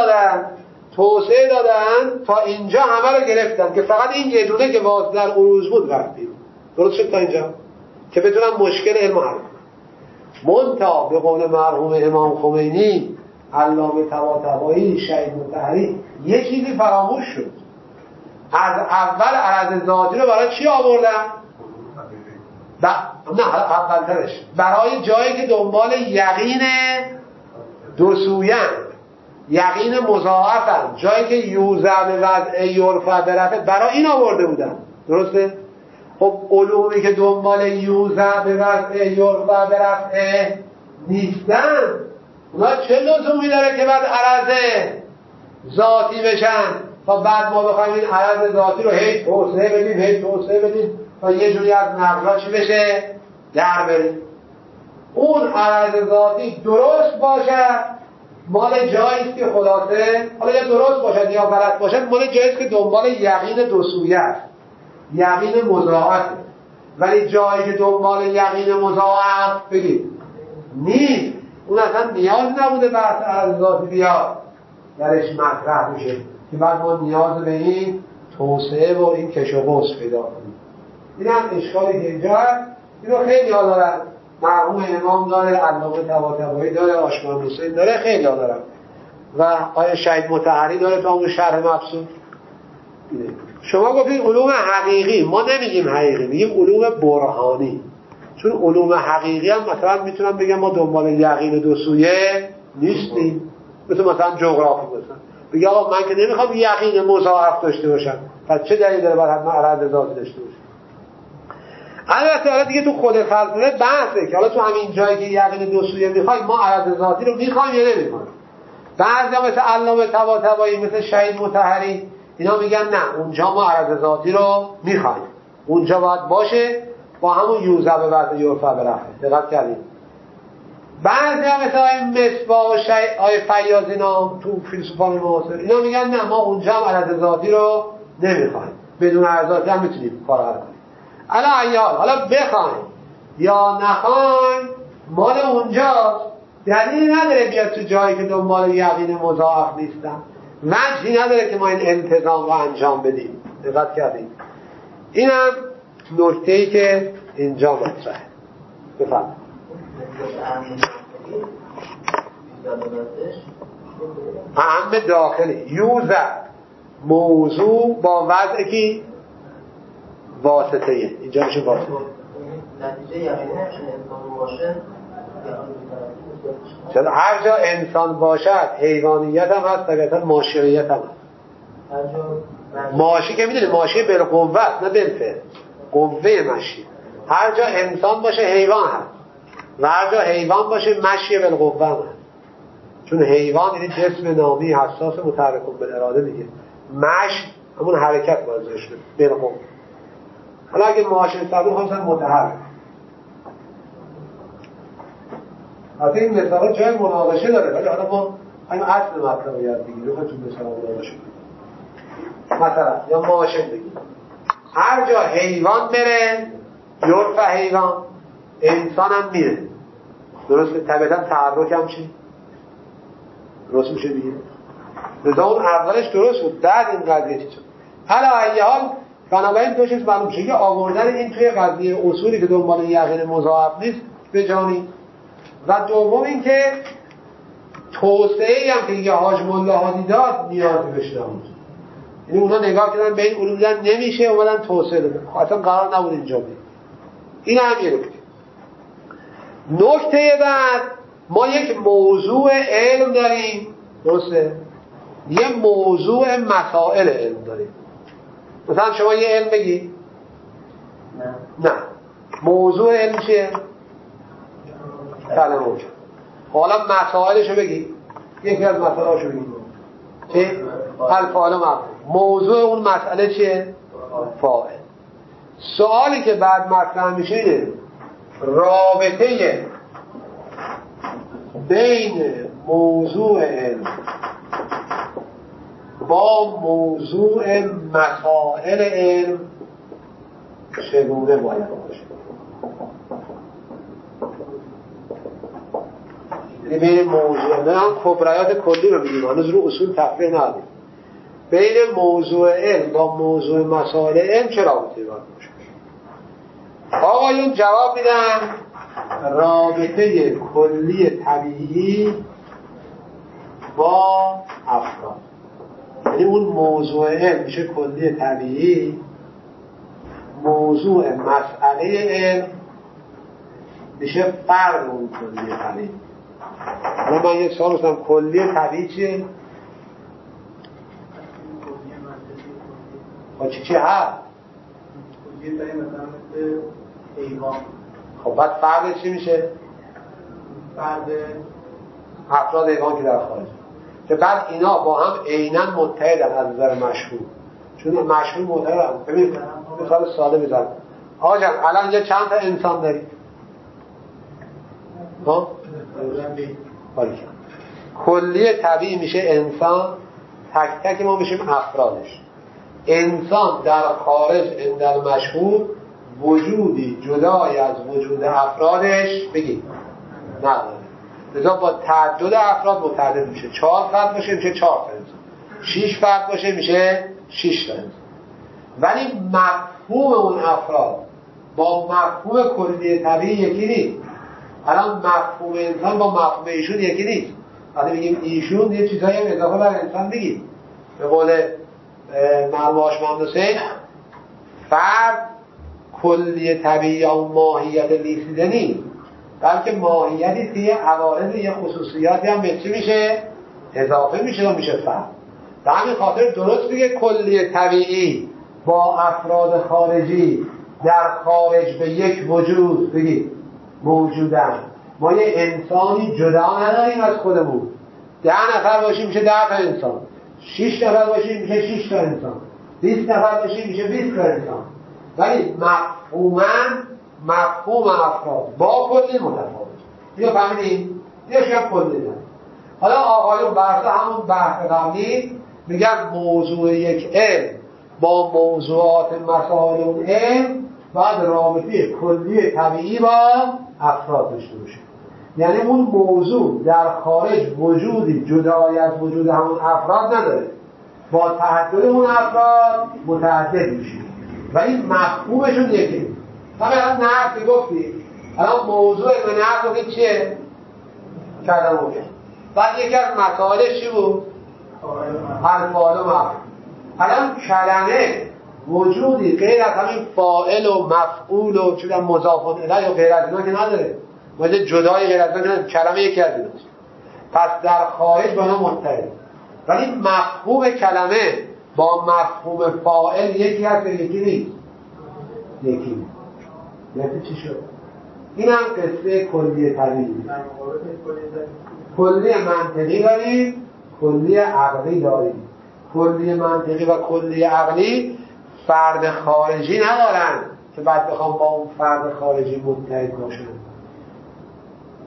دادن تا اینجا همه رو گرفتن که فقط این یه دونه که واضح در عروض بود رفتیم. درست شد تا اینجا که بتونن مشکل علم حل کنن. منتها به قول مرحوم امام خمینی علامه طباطبایی شهید مطهری یه چیزی فراموش شد. از اول عرض ذاتی رو برای چی آوردن؟ نه اولترش برای جایی که دنبال یقین دو سویان، یقین مضاعفن، جایی که یوزع به وضع یرفع به رفع، برای این آورده بودن. درسته؟ خب علومی که دنبال یوزع به وضع یرفع به رفع نیستن اونا چه لزومی داره که بعد عرض ذاتی بشن تا بعد ما بخوایم این عرض ذاتی رو هی توسعه بدیم تا یه جوری از نقضا چی بشه در بریم. اون عرض ذاتی درست باشد مال جاییست که خلاصه، حالا یا درست باشد یا غلط باشد، مال جاییست که دنبال یقین دو سویه است، یقین مضاعفه. ولی جایی که دنبال یقین مضاعف بگید نیست، اون اصلا نیاز نبوده بحث عرض ذاتی بیاد درش مطرح میشه که بعد ما نیاز به این توسعه و این کش و قوس پیدا کنیم. این هم اشکالی که اینجا هست. اینو خیلی ها دارن، مرحوم امام داره، علامه طباطبایی داره، آشمان حسین داره، خیلی ها دارن و آیه شهید مطهری داره تا اون شرح مبسوط. شما گفتید علوم حقیقی، ما نمیگیم حقیقی، میگیم علوم برهانی. چون علوم حقیقی هم مثلا میتونم بگم ما دنبال یقین دو سویه نیستیم، مثلا جغرافی مثلا بگه آقا من که نمیخوام یقین مضاعف داشته باشم، پس چه دلیلی داره باید حتما عرض ذاتی داشته باشم؟ البته حالا دیگه تو خود فلسفه بحثه که حالا تو همین جایی که یقین دو سویه میخوایم ما عرض ذاتی رو میخوایم یا نمیخوایم. بعضیا مثل علامه طباطبایی، مثل شهید مطهری، اینا میگن نه اونجا ما عرض ذاتی رو میخوایم، اونجا باید باشه با همون یوزع به وضع یرفع به رفع. دقت کردید؟ بعضیا مثل مصباح و آیه فیاض اینا تو فیلسوفان معاصر اینا میگن نه ما اونجا هم عرض ذاتی رو نمیخوایم، بدون عرض ذاتی هم میتونیم کار حل کنیم. حالا بخوایم یا نخوایم مال اونجاست، دلیلی نداره بیاد تو جایی که دنبال یقین مضاعف نیستن، وجهی نداره که ما این انتظام رو انجام بدیم. دقت کردید؟ اینم نکته‌ای که اینجا مطرحه. بفرمایید. اهم داخلی یوزع موضوع با وضع کی؟ واسطه. اینجا میشه واسطه. نتیجه یقینی انسان باشه، چرا هر جا انسان باشد حیوانیت هم هست، طبیعتا ماشیت هم هست. ماشی که میدونی ماشی بالقوت نه بالفعل، قوه مشی. هر جا انسان باشه حیوان هست و هر جا حیوان باشه مشی بالقوه هست. چون حیوان یعنی جسم نامی حساس متحرک بالاراده دیگه، مشی همون حرکت بازش بالقوه. حالا اگه ماشین سبب خواستن متحرک حتی این مثال جای مناقشه داره، ولی حالا ما این اصل مطلب رو یاد بگیریم خودتون مثلا مناقشه بگیم. مثلا یا ماشین بگیم، هر جا حیوان بره یرف حیوان، انسان هم میره. درسته؟ طبیعتا تحرک هم چی؟ درست میشه دیگه. لذا اون اولش درست بود، بعد این قضیه چی شد؟ حالا ای حال بنابراین دو چیز معلوم شد. آوردن این توی قضیه اصولی که دنبال یقین مضاعف نیست به جانی، و دوم این که توسعه هم که یه حاج ملا هادی داد نیازی بهش نبود. یعنی اونا نگاه کردن به این علوم دیدن نمیشه، اومدن توسعه دادن. اصلا قرار نبود اینجا بید. این هم یه نکته بعد ما یک موضوع علم داریم، درسته؟ یه موضوع مسائل علم داریم. مثلا شما یه علم بگی؟ نه. موضوع علم چیه؟ کلمه. حالا مسائلشو بگی؟ یکی از مسائلشو بگی. چی؟ الفاعل و مفعول. موضوع اون مسئله چیه؟ فاعل. سوالی که بعد مطرح میشه اینه رابطه بین موضوع علم با موضوع مسائل علم چگونه باید باشه؟ بین موضوع نه هم کبریات کلی رو میگیم، هنوز رو اصول تفریح نداریم. بین موضوع علم با موضوع مسائل علم چه رابطه‌ای باید باشه؟ آقایون جواب میدن رابطه کلی طبیعی با افراد. یعنی اون موضوع علم میشه کلی طبیعی، موضوع مسئله علم میشه فرد اون کلی طبیعی. حالا من یک سوال بکنم، کلی طبیعی چیه؟ با چی هست؟ کلی طبیعی مثلا مثل حیوان. خب بعد فرد چی میشه؟ فرد افراد حیوان که در خارج، که بعد اینا با هم عیناً متحدن از نظر مشهور، چون مشهور متحدن. ببین مثال ساده میزنم. آقا جان الان اینجا چند تا انسان داریم؟ ها؟ کلی طبیعی میشه انسان، تک تک ما میشیم افرادش. انسان در خارج در مشهور وجودی جدای از وجود افرادش بگید نداره. لذا با تعدد افراد متعدد میشه. 4 فرد باشه میشه 4 تا انسان، 6 فرد باشه میشه 6 تا انسان. ولی مفهوم اون افراد با مفهوم کلی طبیعی یکی نیست. الان مفهوم انسان با مفهوم ایشون یکی نیست. وقتی بگیم ایشون یه چیزایی هم اضافه بر انسان بگیم. به قول مرموش محمد حسین، فرد کلی طبیعی یا ماهیت لیسیده نیست، بلکه ماهیتی که عوارض یه خصوصیاتی هم به چی میشه؟ اضافه میشه و میشه فرد. به همین خاطر درست دیگه کلی طبیعی با افراد خارجی در خارج به یک وجود بگید موجودن. ما یه انسانی جدا نداریم از خودمون. 10 نفر باشیم میشه 10 تا انسان، 6 نفر باشیم میشه 6 تا انسان، 20 نفر باشیم میشه 20 تا انسان. ولی مفهوم افراد با کلی متفاوت. اینو فهمیدین؟ یه شب کلی داریم. حالا آقایون بحث همون بحث قبلی میگن موضوع یک علم با موضوعات مسائل اون علم بعد رابطه کلی طبیعی با افراد داشته باشه. یعنی اون موضوع در خارج وجودی جدای از وجود همون افراد نداره، با تعدد اون افراد متعدد میشه ولی مفهومشون یکی. مثلا نحو که گفتی، الان موضوع به نحو که چیه؟ کلمه. بعد یکی از مسائلش چی بود؟ الفاعل و مفعول. الان کلمه وجودی غیر از همین فاعل و مفعول و چون مضاف الیه و غیر از اینا که نداره. وجه جدای غیر از اینا کلمه یکی از ایناست. پس در خارج با اینا متحد. ولی مفهوم کلمه با مفهوم فاعل یکی هست و یکی نیست. یکی. یعنی چی شد؟ این هم قصه کلی طبیعی. کلی منطقی داریم، کلی عقلی داریم. کلی منطقی و کلی عقلی فرد خارجی ندارن که بعد بخوام با اون فرد خارجی متحد باشن.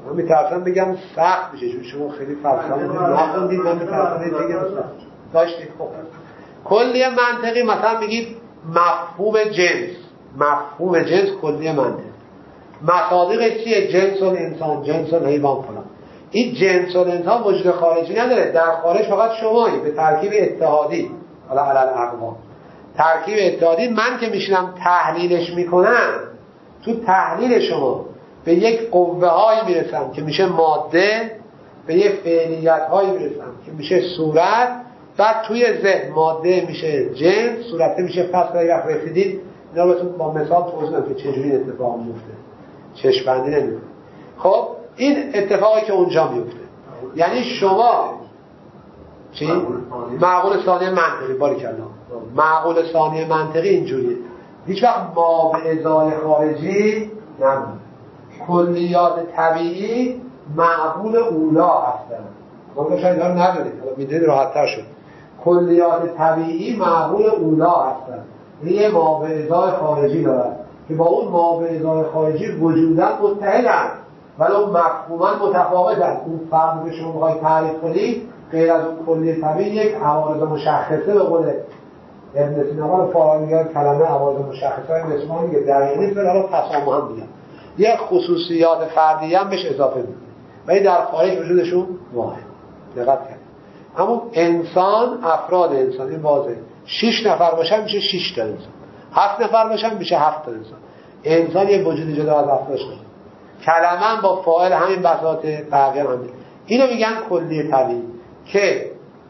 من میترسم بگم سخت میشه چون شما خیلی فلسفه نخوندید. من میترسم بگم سخت داشتید. خب کلیه منطقی مثلا میگید مفهوم جنس. مفهوم جنس کلیه منطقی. مصادیقش چیه؟ جنس الانسان، جنس الحیوان فلان. این جنس الانسان وجود خارجی نداره. در خارج فقط شمایی به ترکیب اتحادی. حالا علل اقوام ترکیب اتحادی من که میشینم تحلیلش میکنم، تو تحلیل شما به یک قوه هایی میرسم که میشه ماده، به یک فعلیت هایی میرسم که میشه صورت، بعد توی ذهن ماده میشه جنس، صورت میشه فصل. اگر رسیدید اینا بهتون با مثال توضیح بدم که چجوری اتفاق میفته، چشم‌بندی نمیکنه. خب این اتفاقی که اونجا میفته یعنی شما چی؟ معقول ثانی منطقی. باریکلا. معقول ثانی منطقی اینجوریه، هیچ وقت ما به ازای خارجی نمونه. کلیات طبیعی معقول اولا هستن. ما شاید اینا رو ندارید، حالا میدونید راحت‌تر شد. کلیات طبیعی معقول اولا هستن، یه ما به ازای خارجی دارن که با اون ما به ازای خارجی وجوداً متحدن ولی اون مفهوماً متفاوتن. اون فرد که شما بخواید تعریف کنید غیر از اون کلی طبیعی یک عوارض مشخصه به قول ابن سینا رو فارغ میگن کلمه عوارض مشخصه های مسمار میگه دقیقی نیست ولی حالا تسامح هم میگن. یک خصوصیات فردی هم بهش اضافه میگه ولی در خارج وجودشون واحد. دقت کنید. اما انسان، افراد انسان این واضحه. 6 نفر باشن میشه 6 تا انسان، 7 نفر باشن میشه 7 تا انسان. انسان یک وجود جدا از افرادش نیست. کلمه با فاعل همین بساط بقیه همین. اینو میگن کلی طبیعی که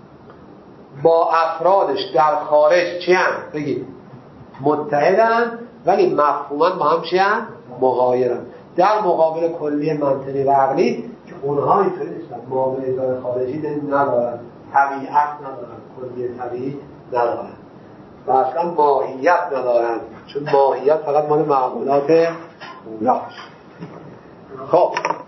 با افرادش در خارج چی هم؟ بگید متحدن ولی مفهوما با هم چی هم؟ مغایرن. در مقابل کلی منطقی و عقلی که اونها اینطوری نیستن، ما به ازای خارجی ندارن، طبیعت ندارن، کلی طبیعی ندارن و اصلا ماهیت ندارن، چون ماهیت فقط مال معقولات اولاش. خب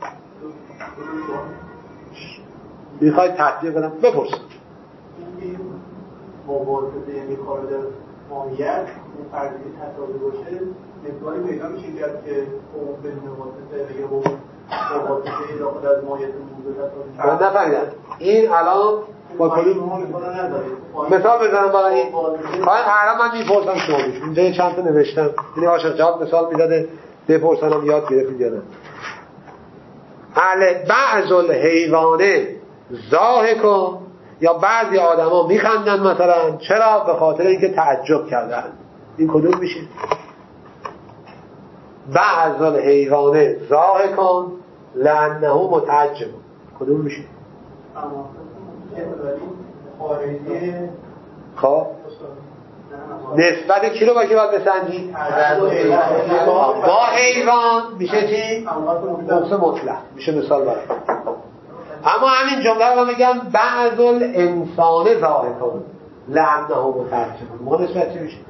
میخواید تحقیق کنم بپرسید. این موازده یعنی خارج از ماهیت اون فرضی تصادی باشه مثالی پیدا میشه کرد که اون بدون واسطه یا موازده داخل از ماهیت موضوع تصادی. من نفهمیدم این الان با کلی مثال بزنم برای این الان من میپرسم شما بیش اینجا چند تا نوشتم یعنی عاشق جواب مثال میداده بپرسنم یاد گرفتید یا نه. بعض الحیوانه ضاحکون یا بعضی آدما میخندن مثلا چرا؟ به خاطر اینکه تعجب کردن. این کدوم میشه؟ بعض الحیوانه ضاحکون لانه متعجب. کدوم میشه؟ خب نسبت کی رو باید بسنجی؟ با حیوان میشه چی؟ نفس مطلق میشه مثال برای. اما همین جمله رو میگم بعض الانسان ضاحکون لانه متعجب. ما نسبت چی میشه؟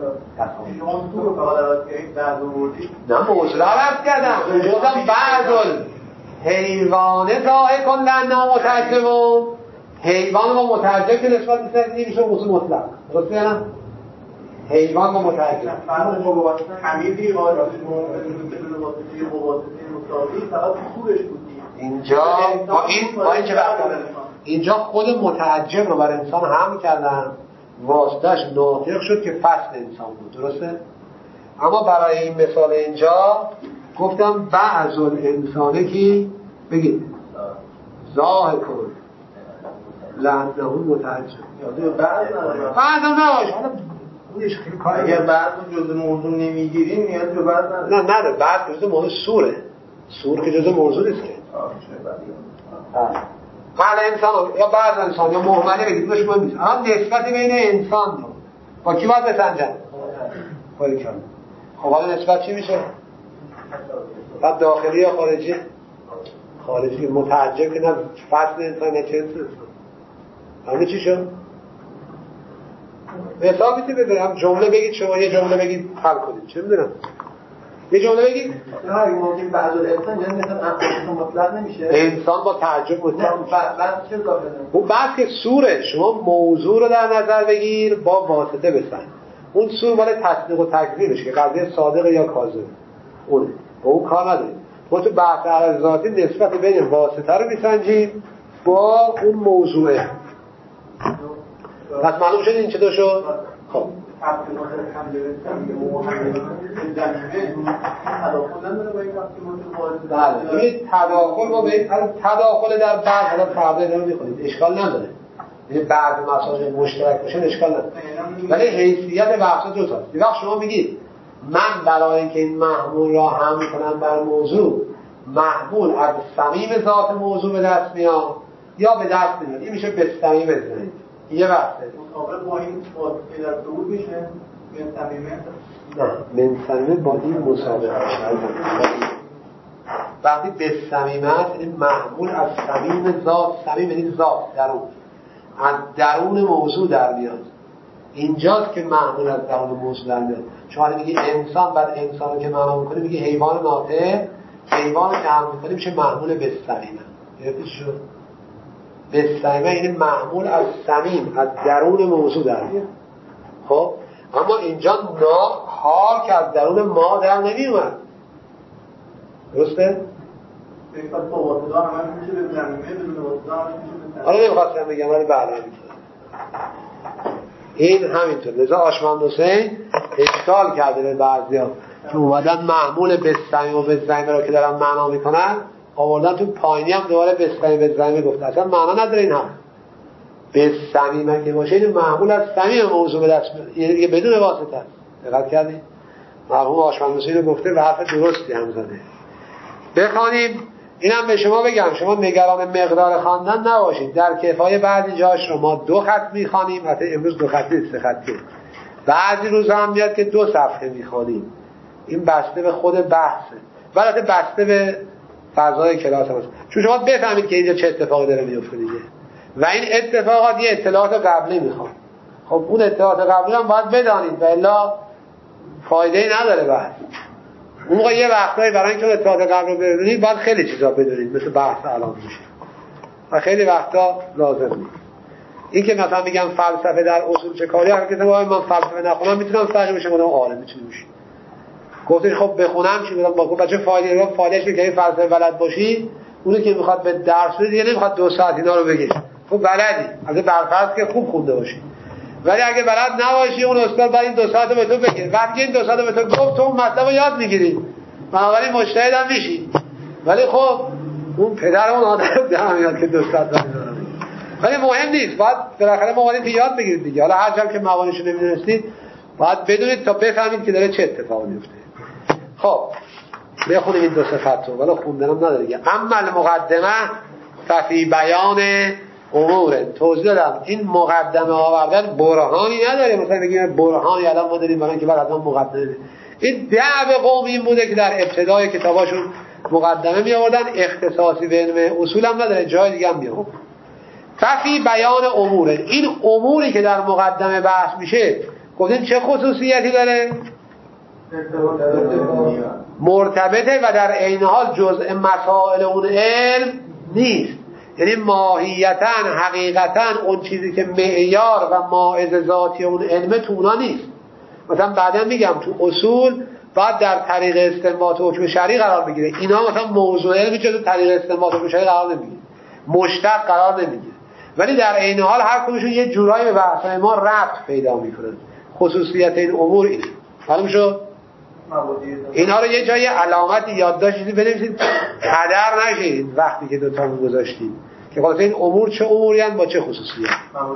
نه موضوع رو عرض کردم گفتم بعض الحیوان ضاحکون لانه متعجب. حیوان با متعجب که نسبت میسنجی میشه موضوع مطلق. درسته یا نه؟ حیوان با متعجب حمیدی قادر بدون واسطه موازده مساوی فقط صورش بودی. اینجا با این چه اینجا خود متعجب رو بر انسان حمل کردن، واسطهش ناطق شد که فصل انسان بود. درسته؟ اما برای این مثال اینجا گفتم بعض الانسانه که بگید ضاحکون لانه متعجب. بعض نباشه اگر بعض جزء موضوع نمیگیریم نیاز به بعض نه بعض جزء موضوع سوره. سور که جزء موضوع نیست که حالا انسان یا بعض انسان یا مهمله بگید بهش مهم نیست. اما نسبت بین انسان با کی باید بسنجن؟ باریکلا. خب حالا نسبت چی میشه؟ بعد داخلی یا خارجی؟ خارجی. متعجب که نه فصل انسان نه چه انسان. همه چی شد؟ مثال میتونی بذارم جمله بگید، شما یه جمله بگید حل کنید. چه میدونم یه جمله بگید. ممکن بعض الانسان یعنی مثلا مطلق نمیشه. انسان با تعجب مطلق بعد چه داخله؟ اون بعد که سوره شما موضوع رو در نظر بگیر با واسطه بسن. اون سور مال تصدیق و تکذیبش که قضیه صادق یا کاذب اون با اون کار نداره. ما تو بحث عرض ذاتی نسبت بین واسطه رو میسنجیم با اون موضوعه. پس معلوم شد این چطور شد؟ خب بله این تداخل ما به این تداخل در بعض حالا فردا ادامه می‌کنیم اشکال نداره، یعنی بعض مسائل مشترک باشن اشکال نداره، ولی حیثیت بحث دو تاست. یه وقت شما میگید من برای اینکه این محمول را حمل کنم بر موضوع، محمول از صمیم ذات موضوع به دست میاد یا به دست میاد، این میشه به صمیم بزنید. یه وقته مطابق با این واسطه در ظهور میشه من صمیمه؟ نه من صمیمه با این مسابقه وقتی به صمیمت این محمول از صمیم ذات، صمیم یعنی ذات درون، از درون موضوع در میاد. اینجاست که محمول از درون موضوع در میاد. شما میگی انسان، بعد انسان رو که معنا میکنی میگی حیوان ناطق، حیوان که حمل میکنی میشه محمول به صمیمه. یادش شد به صمیمه یعنی محمول از صمیم، از درون موضوع در میاد. خب اما اینجا حال که از درون ما در نمیومد، درسته؟ با واسطه هم میشه به زمینه، بدون واسطه هم میشه به حالا نمیخواستم بگم ولی بله همینطور، این همینطور. لذا آشمند حسین اشکال کرده به بعضیا که اومدن محمول بستمی و بزنیمه را که دارن معنا میکنن آوردن تو پایینی هم دوباره بستمی بزنیمه گفت اصلا معنا نداره این هم بستمیمه که باشه این محمول از صمیم موضوع به دست میاد، یعنی دیگه بدون واسطه است. دقت کردید؟ مرحوم آشمند حسین رو گفته و حرف درستی هم زده. بخوانیم اینم به شما بگم، شما نگران مقدار خواندن نباشید. در کفایه بعضی جاش رو ما 2 خط میخوانیم، حتی امروز 2 خطی 3 خطی، بعضی روزا هم میاد که 2 صفحه میخوانیم. این بسته به خود بحثه، البته بسته به فضای کلاس هست، چون شما بفهمید که اینجا چه اتفاقی داره میفته دیگه. و این اتفاقات یه اطلاعات قبلی میخواد. خب اون اطلاعات قبلی هم باید بدانید و الا فایده‌ای نداره بحث. اون موقع یه وقتایی برای اینکه اطلاعات قبل رو بدونید باید خیلی چیزا بدونید، مثل بحث الان میشه و خیلی وقتا لازم نیست. این که مثلا میگم فلسفه در اصول چه کاری، هر کسی میگه من فلسفه نخونم میتونم فقیه بشم، آدم عالم میتونی بشی. گفتید خب بخونم چی؟ میگم با بچه فایدهش اینه که این فلسفه بلد باشی، اونی که میخواد به درس بده دیگه نمیخواد 2 ساعت اینا رو بگی. خب بلدی، اگه برفرض که خوب خونده باشی، ولی اگه بلد نباشی اون استاد بعد این 2 ساعت به تو بگه، وقتی این 2 ساعت به تو گفت تو مطلب رو یاد میگیری، بنابراین مجتهد هم میشی. ولی خب اون پدر اون آدم در میاد که 2 ساعت بعد اینا رو میگه. ولی مهم نیست، باید بالاخره موارد یاد بگیرید دیگه. حالا هر جا که موانعش نمیدونستید باید بدونید تا بفهمید که داره چه اتفاقی میفته. خب بخونیم این 2 خط رو، ولی خوندنم نداره دیگه. اما المقدمه ففی بیان امور، توضیح دادم این مقدمه آوردن برهانی نداره، مثلا بگیم برهانی الان ما داریم برای اینکه بعد از مقدمه. این دعو قوم این بوده که در ابتدای کتاباشون مقدمه می آوردن، اختصاصی به علم اصول هم نداره، جای دیگه هم می آورد. ففی بیان امور، این اموری که در مقدمه بحث میشه گفتیم چه خصوصیتی داره؟ مرتبطه و در عین حال جزء مسائل اون علم نیست، یعنی ماهیتاً حقیقتاً اون چیزی که معیار و مائز ذاتی اون علمه تو اونا نیست. مثلا بعدا میگم تو اصول باید در طریق استنباط حکم شرعی قرار بگیره، اینا مثلا موضوع علمی جز طریق استنباط حکم شرعی قرار نمیگیره، مشتق قرار نمیگیره، ولی در عین حال هر کدومشون یه جورایی به بحث ما ربط پیدا میکنن. خصوصیت این امور اینه. معلوم شد؟ اینا رو یه جای علامتی یادداشتی بنویسید هدر نشید وقتی که دوتا رو گذاشتید که خلاص این امور چه اموری هستند با چه خصوصیت.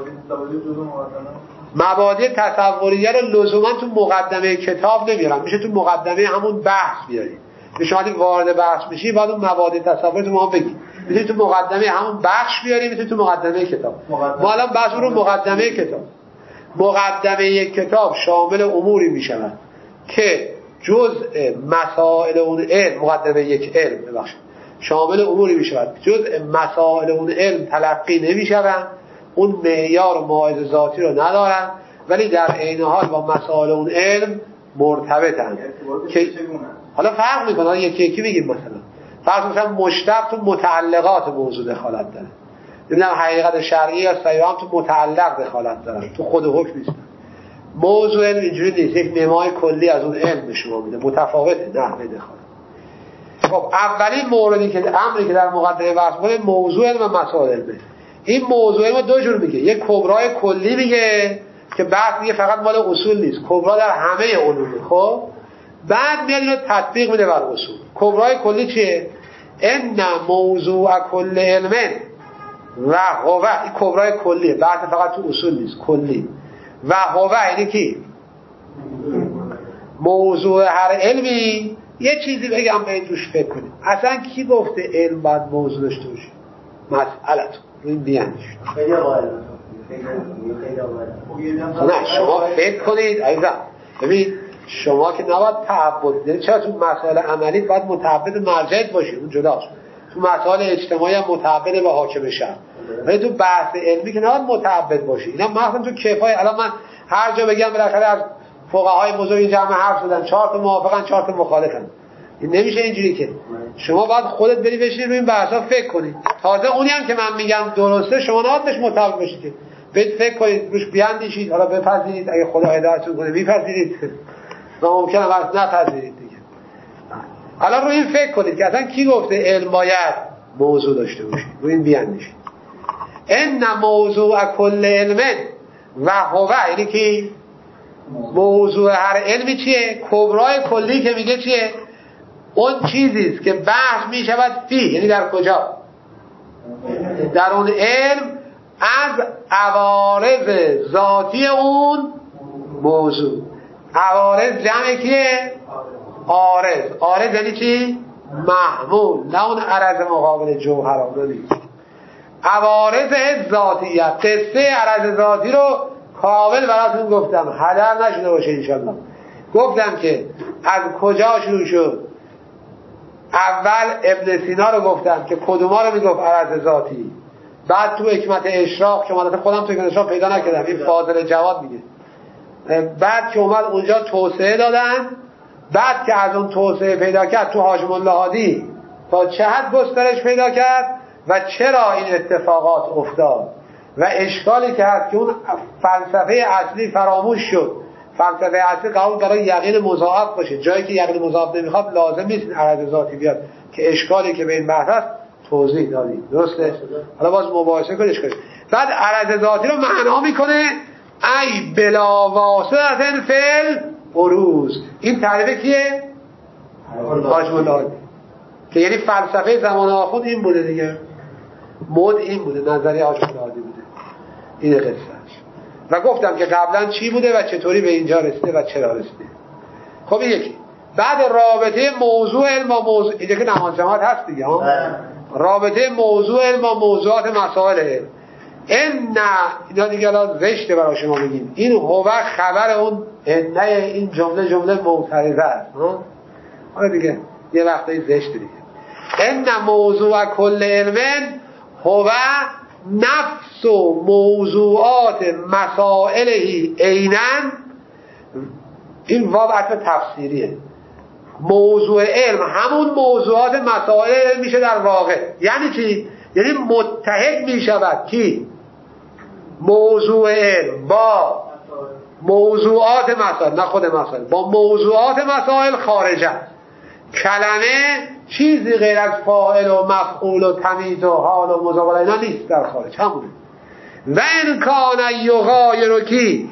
مبادئ تصوریه رو لزوما تو مقدمه کتاب نمیارن، میشه تو مقدمه همون بحث بیارید. به شما وقتی وارد بحث میشی بعد اون مبادئ تصوری تو ما بگید، میتونید تو مقدمه همون بخش بیارید، میتونید تو مقدمه کتاب. ما الان بحث رو مقدمه کتاب. مقدمه یک کتاب شامل اموری میشود که جزء مسائل اون علم، مقدمه یک علم ببخشید، شامل اموری میشود جزء مسائل اون علم تلقی نمیشوند، اون معیار و مائز ذاتی رو ندارن، ولی در عین حال با مسائل اون علم مرتبطن. که حالا فرق میکنه، یکی یکی میگیم. مثلا مشتق تو متعلقات موضوع دخالت داره، نمیدونم حقیقت شرعی یا سیره هم تو متعلق دخالت دارن، تو خود حکم نیست. موضوع علم اینجوری نیست، یک نمای کلی از اون علم به شما میده، متفاوته نحوه دخالت. خب اولین موردی که امری که در مقدمه بحث می‌کنه موضوع علم و مسائل علمه. این موضوع علم دو جور میگه، یک کبرای کلی میگه که بعد میگه فقط مال اصول نیست، کبرا در همه علومه. خب بعد میاد اینو تطبیق میده بر اصول. کبرای کلی چیه؟ ان موضوع کل علم و هو، این کبرای کلیه، بعد فقط تو اصول نیست، کلی. و هو یعنی کی؟ موضوع هر علمی. یه چیزی بگم به توش فکر کنید، اصلا کی گفته علم باید موضوع داشته باشه؟ مسئلتون این بیانش خیلی قائل. نه شما فکر کنید عزیزم. ببین شما که نباید تعبد، چرا تو مسائل عملی باید متعبد مرجعیت باشی، اون جداست. تو مسائل اجتماعی هم متعبد به حاکم شهر، ولی تو بحث علمی که نباید متعبد باشی. اینا مثلا تو کفایه، الان من هر جا بگم بالاخره از فقهای بزرگ جمع حرف زدن، 4 تا موافقن 4 تا مخالفن. این نمیشه اینجوری که شما باید خودت بری بشینی روی این بحثا فکر کنی. تازه اونی هم که من میگم درسته شما نباید بهش متعبد باشید که برید فکر کنید روش بیاندیشید، حالا بپذیرید اگه خدا هدایتتون کنه میپذیرید و ممکنه وقت نپذیرید دیگه. حالا روی این فکر کنید که اصلا کی گفته علم باید موضوع داشته باشه، روی این بیاندیشید. ان موضوع کل علم و هو یعنی کی؟ موضوع هر علمی چیه؟ کبرای کلی که میگه چیه؟ اون چیزیست که بحث میشود فی، یعنی در کجا؟ در اون علم از عوارض ذاتی اون موضوع. عوارض جمع کیه؟ عارض. عارض یعنی چی؟ محمول، نه اون عرض مقابل جوهر نیست. عوارض ذاتیت، قصه عرض ذاتی رو کامل براتون گفتم، هدر نشده باشه انشالله. گفتم که از کجا شروع شد. اول ابن سینا رو گفتم که کدوما رو میگفت عرض ذاتی. بعد تو حکمت اشراق که من خودم تو حکمت اشراق پیدا نکردم، این فاضل جواد میگه. بعد که اومد اونجا توسعه دادن، بعد که از اون توسعه پیدا کرد تو حاجم الله هادی تا چه حد گسترش پیدا کرد و چرا این اتفاقات افتاد و اشکالی که هست که اون فلسفه اصلی فراموش شد. فلسفه اصلی قبول برای یقین مضاعف باشه، جایی که یقین مضاعف نمیخواد لازم نیست عرض ذاتی بیاد، که اشکالی که به این بحث هست توضیح دادیم. درسته؟ حالا باز مباحثه کنید. بعد عرض ذاتی رو معنا میکنه ای بلا واسطه فعل بروز. این تعریف کیه؟ حاجم الله، که یعنی فلسفه زمان آخوند این بوده دیگه، مد این بوده، نظریه حاجم الله بوده. این قصهش. و گفتم که قبلا چی بوده و چطوری به اینجا رسیده و چرا رسیده. خب این یکی. بعد رابطه موضوع علم با موضوع، اینجا که نماز جماعت هست دیگه ها. رابطه موضوع علم با موضوعات مسائل علم. اینا دیگه الان زشته برای شما بگیم. این هو خبر اون انه، این جمله معترضه است. حالا دیگه یه وقتایی زشته دیگه. ان موضوع کل علم هو نفس و موضوعات مسائلهی عیناً. این واو عطف تفسیریه. موضوع علم همون موضوعات مسائل علم میشه در واقع. یعنی چی؟ یعنی متحد میشود کی؟ موضوع علم با موضوعات مسائل، نه خود مسائل، با موضوعات مسائل خارجه. کلمه چیزی غیر از فاعل و مفعول و تمیز و حال و مضارع اینا نیست در خارج، همونه. و ان کان یغایر کی؟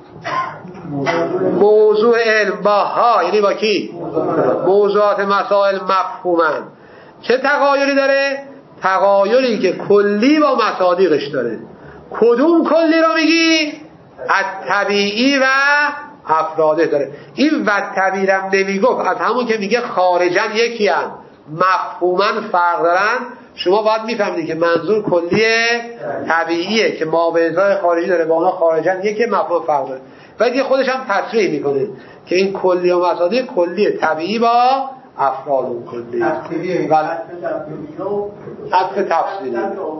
موضوع علم با ها، یعنی با کی؟ موضوعات مسائل مفهومن. چه تغایری داره؟ تغایری که کلی با مصادیقش داره. کدوم کلی رو میگی؟ از طبیعی و افراده داره. این و طبیعی‌ام نمیگفت، از همون که میگه خارجن یکی هم مفهومن فرق دارن. شما باید میفهمید که منظور کلی طبیعیه که ما به ازای خارجی داره، با اونا خارجن یکی مفهوم فرق داره. و دیگه خودش هم تصریح میکنه که این کلی و مصادیق کلی طبیعی با افراد اون کلی و عطف تفصیلی.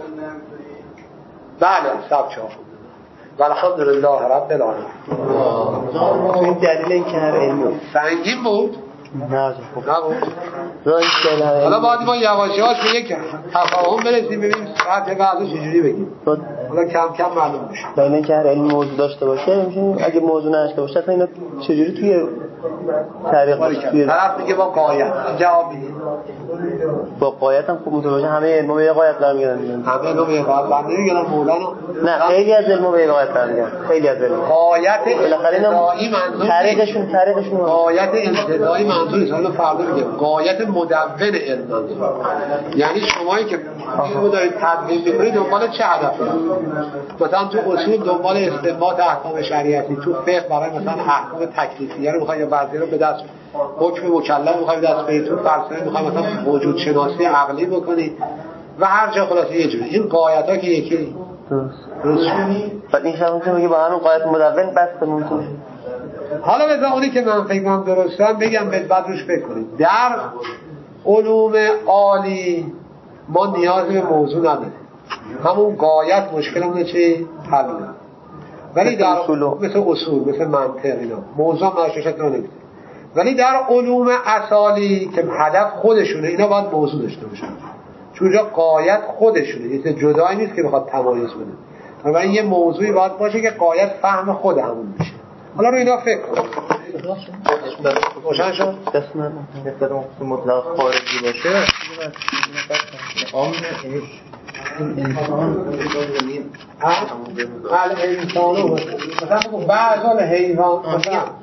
بله سب چاپ و الحمدلله رب العالمین. این دلیل این که هر علمی سنگین بود؟ نه نبود. حالا باید ما یواشی‌هاش به یک تفاهم برسیم، ببینیم سطح بعضی چجوری بگیم. حالا کم کم معلوم میشه. اینه که هر علمی موضوع داشته باشه، اگه موضوع نداشته باشه اینا چجوری توی طرف میگه با قایت جواب میده با قایت هم خوب متوجه همه علم‌ها به قایت قرار میگیرن. همه علم‌ها به قایت قرار میگیرن مولانا نه خیلی از علم‌ها به قایت قرار میگیرن. خیلی از علم‌ها قایت انتزاعی منظور طریقشون قایت انتزاعی منظور نیست. حالا فردا میگم قایت مدون علم منظور. یعنی شمایی که علمو دارید تدوین می‌کنید دنبال چه هدفی؟ مثلا تو اصول دنبال استنباط احکام شریعتی، تو فقه برای مثلا احکام تکلیفیه رو می‌خواید یا بعضی رو به دست حکم مکلف می‌خواید دست بدید، تو فلسفه می‌خواید مثلا وجود شناسی عقلی بکنید و هر جا خلاصه یه جوری. این قایت‌ها که یکی درست بعد این شما میگه با همین قایت مدون بس ممکن. حالا بذار اونی که من فکر کنم درستم بگم بعد روش فکر کنید. در علوم عالی ما نیاز به موضوع نداریم، همون قایت مشکلمونه چی؟ حل. ولی در مثل اصول مثل منطق اینا موضوع مشکلات نمیده. ولی در علوم اصالی که هدف خودشونه اینا باید موضوع داشته باشن، چون اونجا قایت خودشونه، یه جدایی نیست که بخواد تمایز بده. بنابراین یه موضوعی باید باشه که قایت فهم خود همون میشه. حالا رو اینا فکر کن. روشن شد؟ دست من مطلق خارجی باشه الانسانو مثلا بعض حیوان مثلا